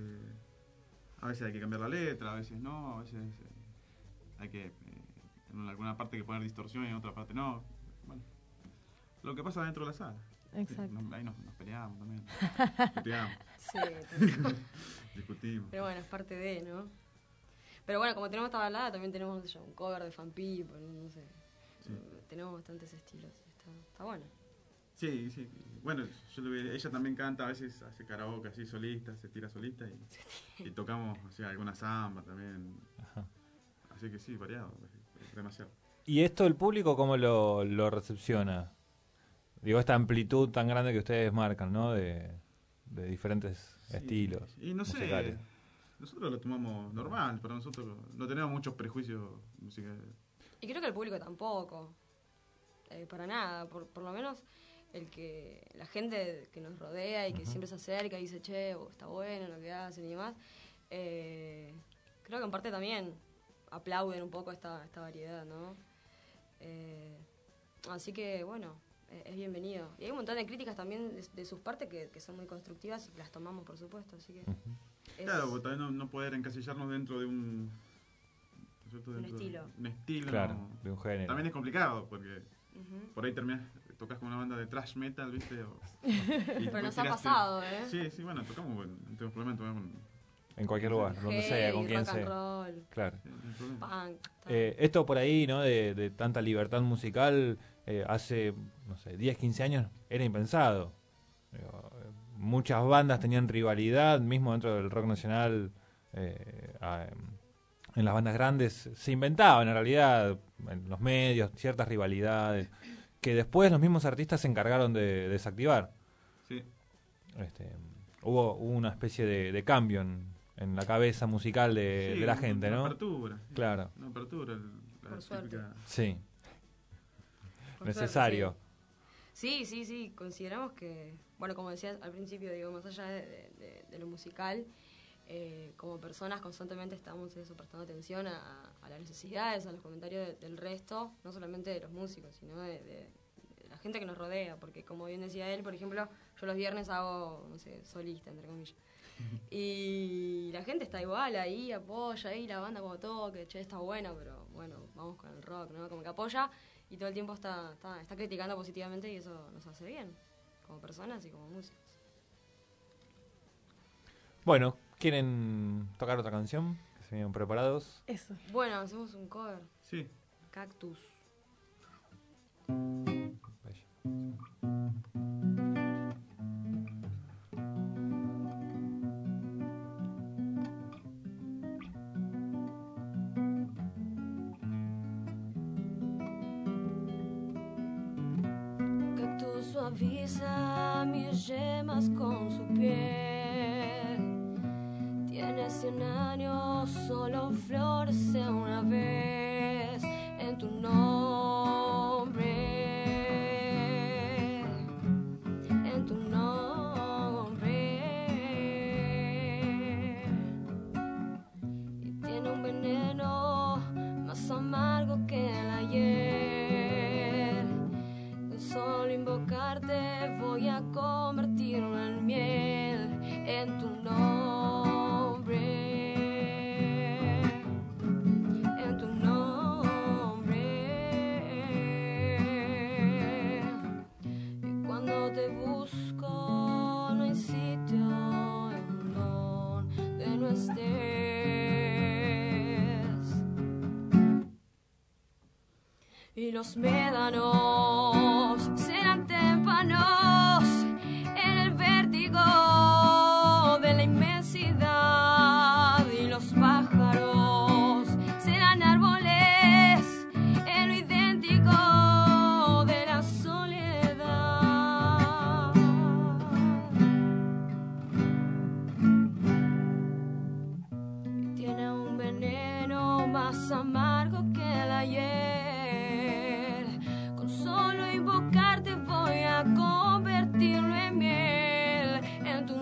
A veces hay que cambiar la letra, a veces no, a veces hay que en alguna parte hay que poner distorsión y en otra parte no. Bueno, lo que pasa dentro de la sala. Exacto. Ahí nos peleamos también. Discutimos. Sí, Discutimos. pero bueno, es parte de, ¿no? Pero bueno, como tenemos esta balada, también tenemos, no sé, un cover de Fan People, no sé. Sí. Tenemos bastantes estilos. Está bueno. Sí, sí. Bueno, ella también canta, a veces hace karaoke así solista, se tira solista y tocamos así, alguna samba también. Ajá. Así que sí, variado, demasiado. ¿Y esto el público cómo lo recepciona? Digo, esta amplitud tan grande que ustedes marcan, ¿no? De diferentes estilos Y no musicales. sé, nosotros lo tomamos normal, pero nosotros no tenemos muchos prejuicios musicales. Y creo que el público tampoco. Para nada. Por lo menos la gente que nos rodea y que siempre se acerca y dice, che, está bueno lo que hacen y demás, creo que en parte también aplauden un poco esta variedad, ¿no? Así que, bueno, es bienvenido. Y hay un montón de críticas también de sus partes que son muy constructivas y que las tomamos, por supuesto, así que... Claro, porque también no poder encasillarnos dentro de un estilo. Un estilo. Claro, de un género. También es complicado, porque por ahí tocas con una banda de thrash metal, ¿viste? Pero nos ha pasado, ¿eh? Sí, bueno, tocamos, bueno, no tengo problema, tocamos en cualquier lugar, donde sea, con quien sea. Roll, claro. punk. Esto por ahí, ¿no? De tanta libertad musical, hace, no sé, 10, 15 años era impensado. Muchas bandas tenían rivalidad, mismo dentro del rock nacional, en las bandas grandes se inventaban en realidad, en los medios, ciertas rivalidades, que después los mismos artistas se encargaron de desactivar. Sí. Hubo una especie de cambio en la cabeza musical de la gente, ¿no? Una apertura. Claro. Una apertura. Por suerte. Sí. Por Necesario. Suerte, sí, consideramos que, bueno, como decías al principio, digo, más allá de lo musical, como personas constantemente estamos prestando atención a las necesidades, a los comentarios del resto, no solamente de los músicos, sino de la gente que nos rodea, porque como bien decía él, por ejemplo, yo los viernes hago, no sé, solista, entre comillas. Y la gente está igual ahí, apoya ahí la banda como toque, che, está bueno, pero bueno, vamos con el rock, ¿no? Como que apoya y todo el tiempo está criticando positivamente y eso nos hace bien, como personas y como músicos. Bueno, ¿quieren tocar otra canción? Que se vienen preparados. Eso. Bueno, hacemos un cover. Sí. Cactus. Cactus suaviza mis yemas con su piel. Tiene 100 años, solo florece una vez en tu nombre. En tu nombre. Y tiene un veneno más amargo que el ayer. Con solo invocarte voy a convertirlo en miel. En tu nombre. En tu nombre. Y cuando te busco no hay sitio en donde no estés. Y los médanos serán témpanos en el vértigo de la inmensidad. Y los pájaros serán árboles en lo idéntico de la soledad. Y tiene un veneno más amargo que el ayer. Solo invocarte voy a convertirlo en miel. En tu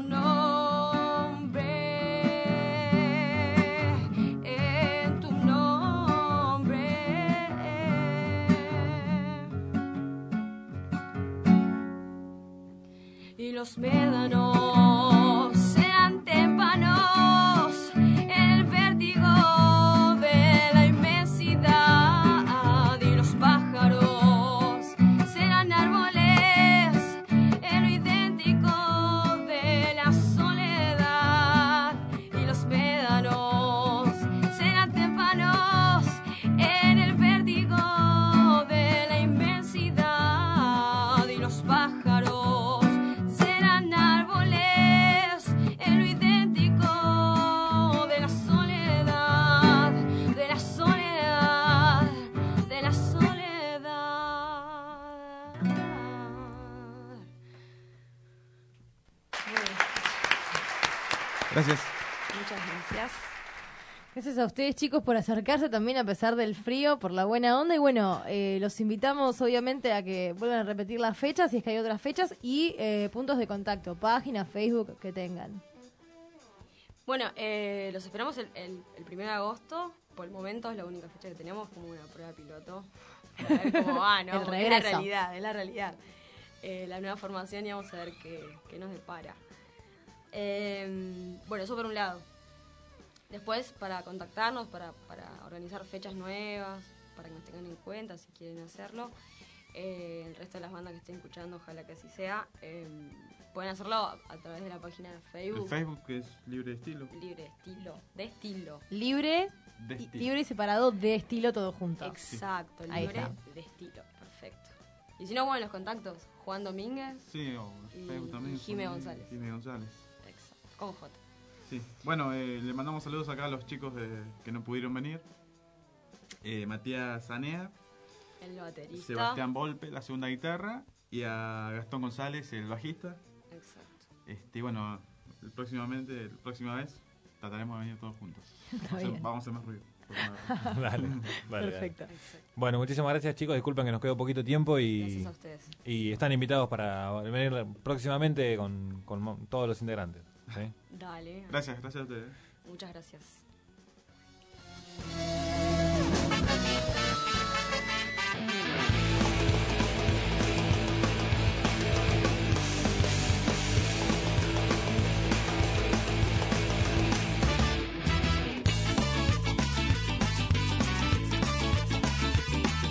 nombre. En tu nombre. Y los médanos sean témpanos en el vértigo de la inmensidad. Y los pájaros serán árboles en lo idéntico de la soledad. Y los médanos serán témpanos en el vértigo de la inmensidad. Y los pájaros serán árboles en lo idéntico de la soledad. De la soledad. De la soledad. Gracias. Muchas gracias. Gracias a ustedes, chicos, por acercarse también a pesar del frío, por la buena onda. Y bueno, los invitamos obviamente a que vuelvan a repetir las fechas, si es que hay otras fechas, y puntos de contacto, página, Facebook que tengan. Bueno, los esperamos el 1 de agosto. Por el momento es la única fecha que tenemos como una prueba piloto. Para ver cómo va, ¿no? El Porque regreso. Es la realidad, es la realidad. La nueva formación y vamos a ver qué nos depara. Bueno, eso por un lado. Después, para contactarnos, para organizar fechas nuevas, para que nos tengan en cuenta si quieren hacerlo. El resto de las bandas que estén escuchando, ojalá que así sea. Pueden hacerlo a través de la página de Facebook. El Facebook que es Libre de Estilo. Libre de Estilo. De estilo. Libre, De estilo. libre y separado de estilo todo junto. Exacto, Ahí libre está. de estilo. Perfecto. Y si no, bueno, los contactos. Juan Domínguez. Sí, o y Facebook también. Jime González. Jime González. Exacto. Con J. Sí. Bueno, le mandamos saludos acá a los chicos que no pudieron venir. Matías Anea, El baterista. Sebastián Volpe, la segunda guitarra, y a Gastón González, el bajista. Exacto. Y bueno, la próxima vez trataremos de venir todos juntos. Está bien. Vamos a hacer más ruido. Dale, vale. Perfecto. Bueno, muchísimas gracias, chicos. Disculpen que nos quedó poquito tiempo Gracias a ustedes. y están invitados para venir próximamente con todos los integrantes. ¿sí? Dale. Gracias a ustedes. Muchas gracias.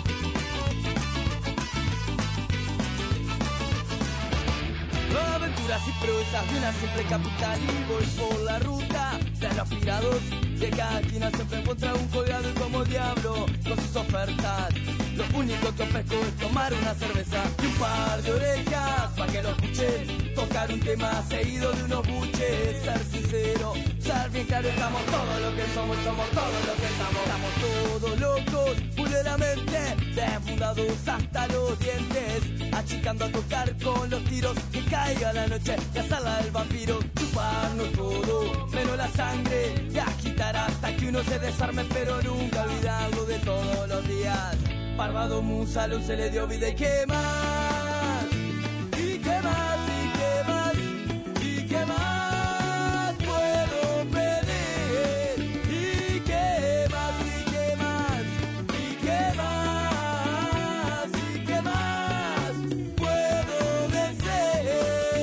Aventura aventuras y proezas de una simple capital y voy por la ruta de los pirados. De cada esquina siempre encuentra un colgado y como diablo con sus ofertas. Lo único que ofrezco es tomar una cerveza y un par de orejas pa' que lo escuchen. Tocar un tema seguido de unos buches. Ser sincero, ser bien claro, estamos todo lo que somos todo lo que estamos. Estamos todos locos, full de la mente, desfundados hasta los dientes. Achicando a tocar con los tiros, que caiga la noche y hacerla del vampiro. Chuparnos todo, menos la sangre, y agitar hasta que uno se desarme, pero nunca olvidarlo de todos los días. Barbado Musalón se le dio vida y qué más, y qué más, y qué más, y qué más puedo pedir, y qué más, y qué más, y qué más, y qué más puedo desear.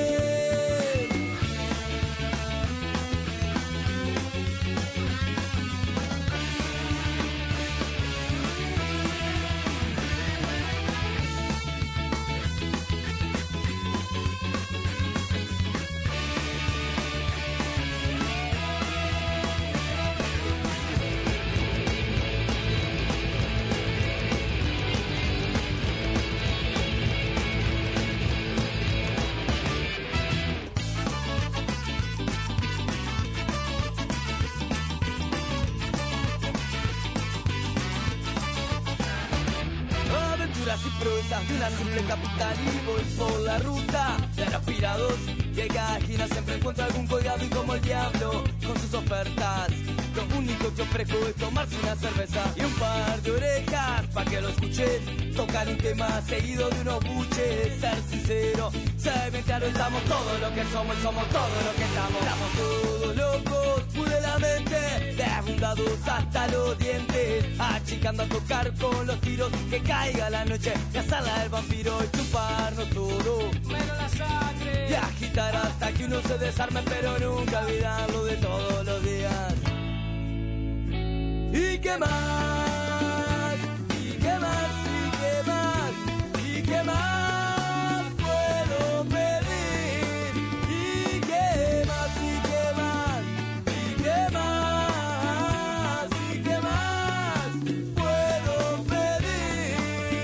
Aventuras y proezas de una simple capital y voy por la ruta de los pirados. Y en cada esquina siempre encuentro algún colgado y como el diablo con sus ofertas. Lo único que ofrezco es tomarse una cerveza y un par de orejas pa' que lo escuchen. Tocar un tema seguido de unos buches. Ser sincero, ser bien claro, estamos todo lo que somos todo lo que estamos. Estamos todos locos, full de la mente, desfundados hasta los dientes. Achicando a tocar con los tiros, que caiga la noche y hacerla del vampiro y chuparnos todo, menos la sangre, y agitar hasta que uno se desarme, pero nunca olvidarlo de todos los días. ¿Y qué más? ¿Y qué más? ¿Y qué más? ¿Y qué más puedo pedir? ¿Y qué más? ¿Y qué más? ¿Y qué más? ¿Y qué más puedo pedir?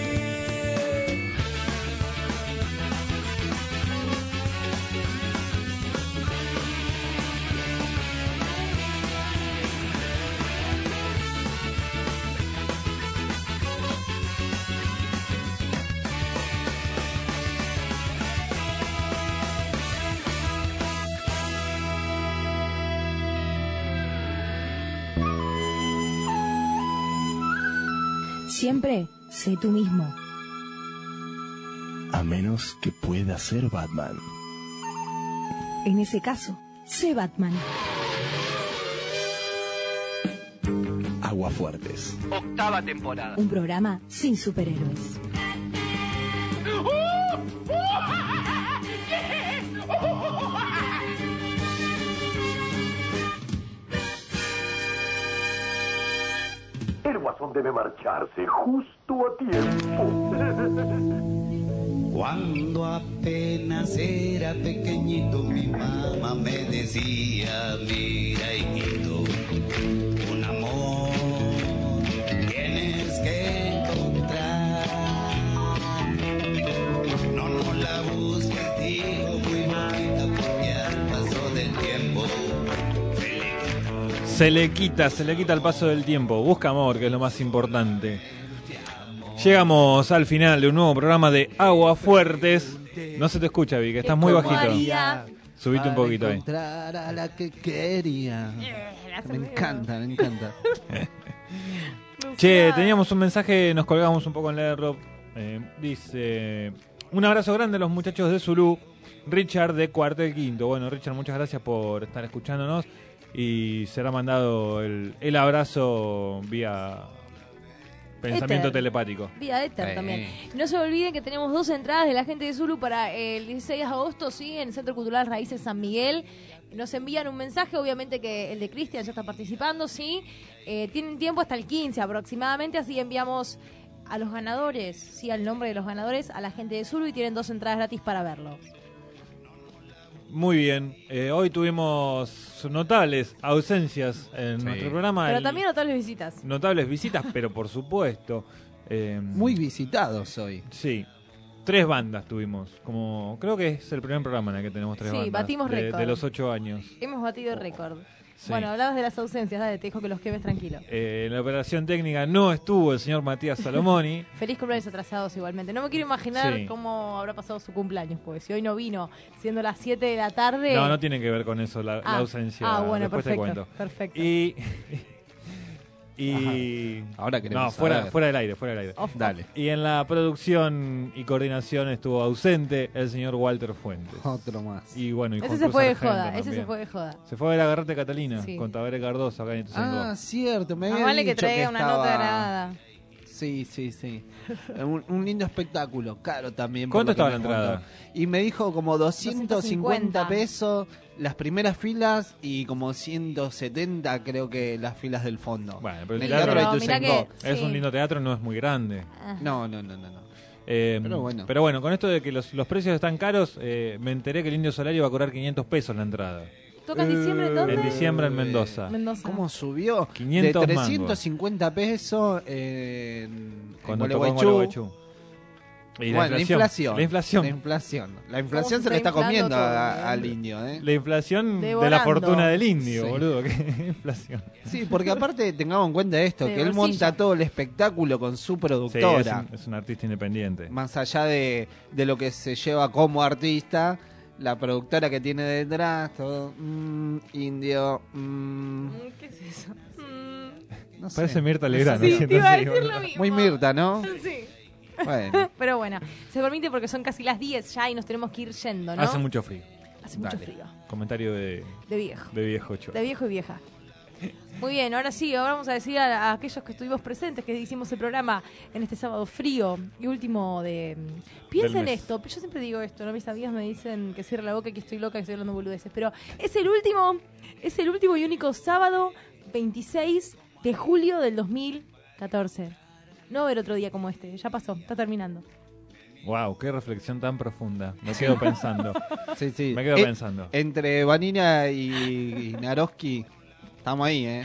Siempre sé tú mismo. A menos que pueda ser Batman. En ese caso, sé Batman. Aguafuertes. Octava temporada. Un programa sin superhéroes. El Guasón debe marcharse justo a tiempo. Cuando apenas era pequeñito, mi mamá me decía: mira, hijito, un amor tienes que encontrar. No la busques, digo, muy bonita, porque al paso del tiempo se le quita el paso del tiempo. Busca amor, que es lo más importante. Llegamos al final de un nuevo programa de Aguafuertes. No se te escucha, Vic, estás muy bajito. Subite un poquito ahí. Encontrar a la que quería. Me encanta, me encanta. Che, teníamos un mensaje, nos colgamos un en leerlo. Dice: un abrazo grande a los muchachos de Zulú. Richard de Cuartel Quinto. Bueno, Richard, muchas gracias por estar escuchándonos. Y será mandado el abrazo vía pensamiento Éter. telepático. Vía Éter también. No se olviden que tenemos 2 entradas de la gente de Zulu para el 16 de agosto, sí, en el Centro Cultural Raíces San Miguel. Nos envían un mensaje, obviamente que el de Cristian ya está participando, sí. Tienen tiempo hasta el 15 aproximadamente, así enviamos a los ganadores, sí, al nombre de los ganadores, a la gente de Zulu, y tienen 2 entradas gratis para verlo. Muy bien. Hoy tuvimos notables ausencias en nuestro programa. Pero también notables visitas. Notables visitas, pero por supuesto. Muy visitados hoy. Sí. 3 bandas tuvimos. Creo que es el primer programa en el que tenemos 3 bandas. Sí, batimos récord. De los 8 años. Hemos batido récord. Sí. Bueno, hablabas de las ausencias, dale, te dejo que los quemes tranquilo. En la operación técnica no estuvo el señor Matías Salomoni. Feliz cumpleaños atrasados igualmente. No me quiero imaginar Sí. cómo habrá pasado su cumpleaños, porque si hoy no vino, siendo las 7 de la tarde... No tiene que ver con eso la ausencia. Bueno, Después perfecto. te cuento. Perfecto. Y ahora queremos fuera saber. del aire, fuera del aire. Dale. Y en la producción y coordinación estuvo ausente el señor Walter Fuentes. Otro más. Y bueno, y Ese Juan se Cruz fue de Sargento joda, ese también. se fue de joda. Se fue a ver a Garrete Catalina Sí. con Tabaré Cardoso acá en Ituzaingó. Ah, cierto, me había Vale que dicho traiga que una estaba... nota grabada. Sí. un lindo espectáculo, caro también. ¿Cuánto por lo estaba que la me entrada? contó. Y me dijo como 250 pesos las primeras filas y como 170 creo que las filas del fondo. Bueno, pero el En teatro de Ituzaingó. es un lindo teatro, no es muy grande. No. Pero bueno, con esto de que los precios están caros, me enteré que el Indio Solari va a cobrar 500 pesos la entrada. ¿Toca en diciembre en dónde? En diciembre en Mendoza. ¿Cómo subió? 500 de mangos. 350 pesos en Cuando tocó en Gualeguaychú. Gualeguaychú. Y Bueno, la inflación. La inflación. La inflación se le está comiendo al indio, ¿eh? La inflación de Devorando. la fortuna del indio, Sí. boludo. ¿Qué inflación? Sí, porque aparte tengamos en cuenta esto, De que él bolsillo. monta todo el espectáculo con su Sí, productora. es un artista independiente. Más allá de lo que se lleva como artista, la productora que tiene detrás, todo, indio, ¿Qué es eso? no sé. Parece Mirta Legrand. Sí, haciendo te iba a así, decir boludo. lo mismo. Muy Mirta, ¿no? Sí. Bueno, Pero bueno, se permite porque son casi las 10 ya y nos tenemos que ir yendo, ¿no? Hace mucho frío. Hace mucho Dale. frío. Comentario de viejo. De viejo cho. De viejo y vieja. Muy bien, ahora sí, ahora vamos a decir a aquellos que estuvimos presentes, que hicimos el programa en este sábado frío y último de... Piensa en mes. esto, yo siempre digo esto, ¿no? Mis amigas me dicen que cierre la boca, que estoy loca, que estoy hablando boludeces, pero es el último y único sábado 26 de julio del 2014. No va a haber otro día como este, ya pasó, está terminando. Wow, qué reflexión tan profunda. Me quedo pensando. sí. Me quedo pensando. Entre Vanina y Naroski, estamos ahí, ¿eh?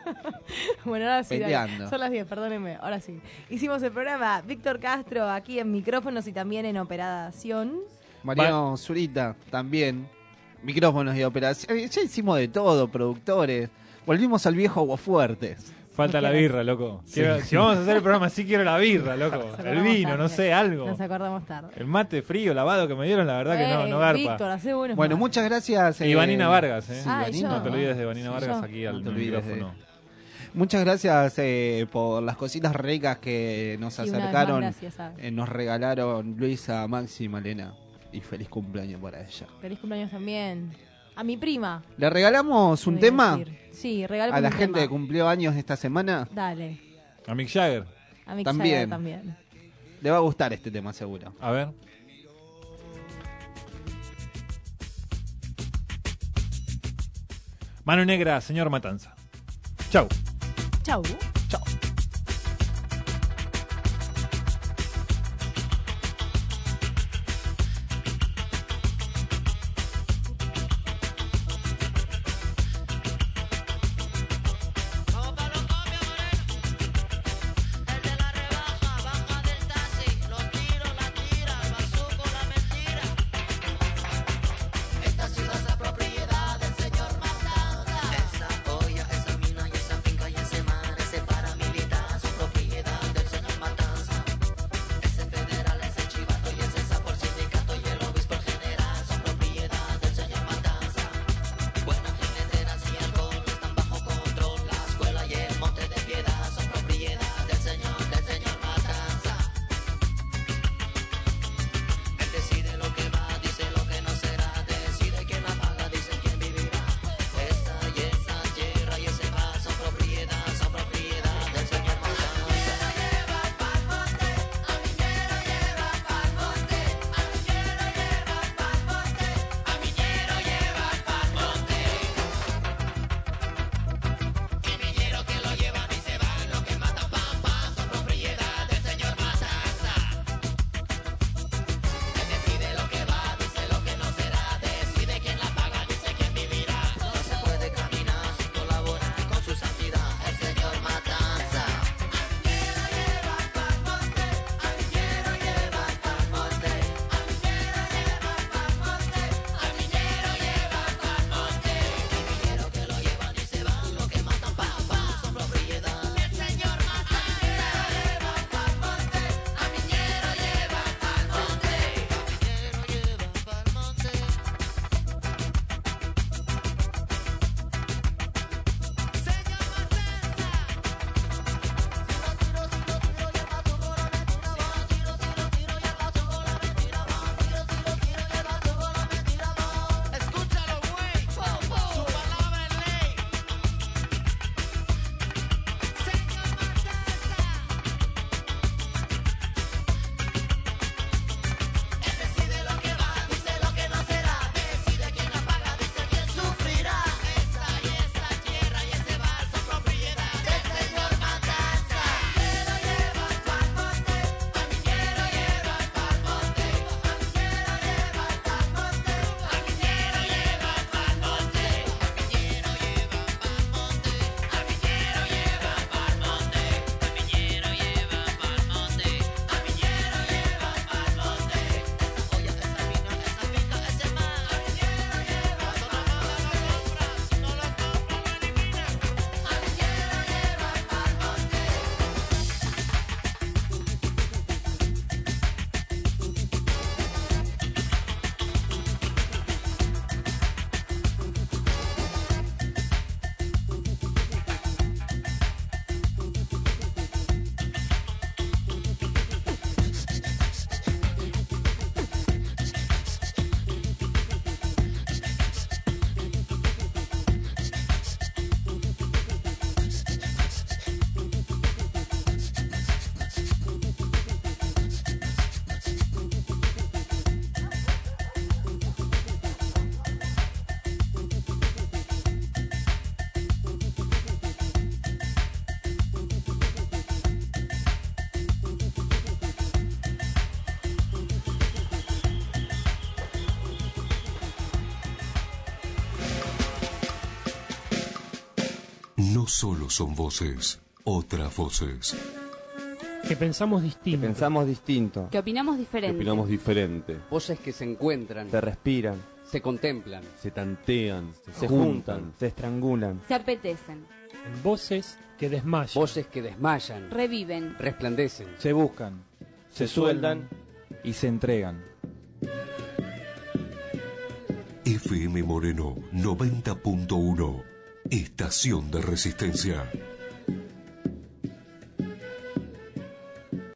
Bueno, ahora sí, dale. Peleando. Son las 10, perdónenme, ahora sí. Hicimos el programa Víctor Castro aquí en micrófonos y también en operación. Mariano Zurita, también. Micrófonos y operación. Ya hicimos de todo, productores. Volvimos al viejo Aguafuertes. Falta la birra, loco. Sí. Si vamos a hacer el programa así, quiero la birra, loco. El vino, no sé, algo. Nos acordamos tarde. El mate frío, lavado que me dieron, la verdad que no garpa. Víctor, hace buenos Bueno, mates. muchas gracias. Y Vanina Vargas, ¿eh? Sí, Ah, Vanina. No te olvides de Vanina Sí, Vargas yo. aquí No al te olvides micrófono. Muchas gracias por las cositas ricas que nos Sí, una vez acercaron. más, gracias, ¿sabes? Nos regalaron Luisa, Maxi y Malena. Y feliz cumpleaños para ella. Feliz cumpleaños también. A mi prima. ¿Le regalamos un voy a tema decir. Sí, regalamos a la un gente tema. que cumplió años esta semana? Dale. A Mick Jagger. A mi También. también. Le va a gustar este tema seguro. A ver. Mano negra, señor Matanza. Chau. Chau. Chao. Esta ciudad es propiedad del señor Matanza. Esa olla, esa mina y esa finca y ese mar, ese solo son voces, otras voces. Que pensamos distinto. Que opinamos diferente. Voces que se encuentran. Se respiran. Se contemplan. Se tantean. Se juntan. Se estrangulan. Se apetecen. En voces que desmayan. Voces que desmayan. Reviven. Resplandecen. Se buscan. Se sueldan. Y se entregan. FM Moreno 90.1. Estación de Resistencia.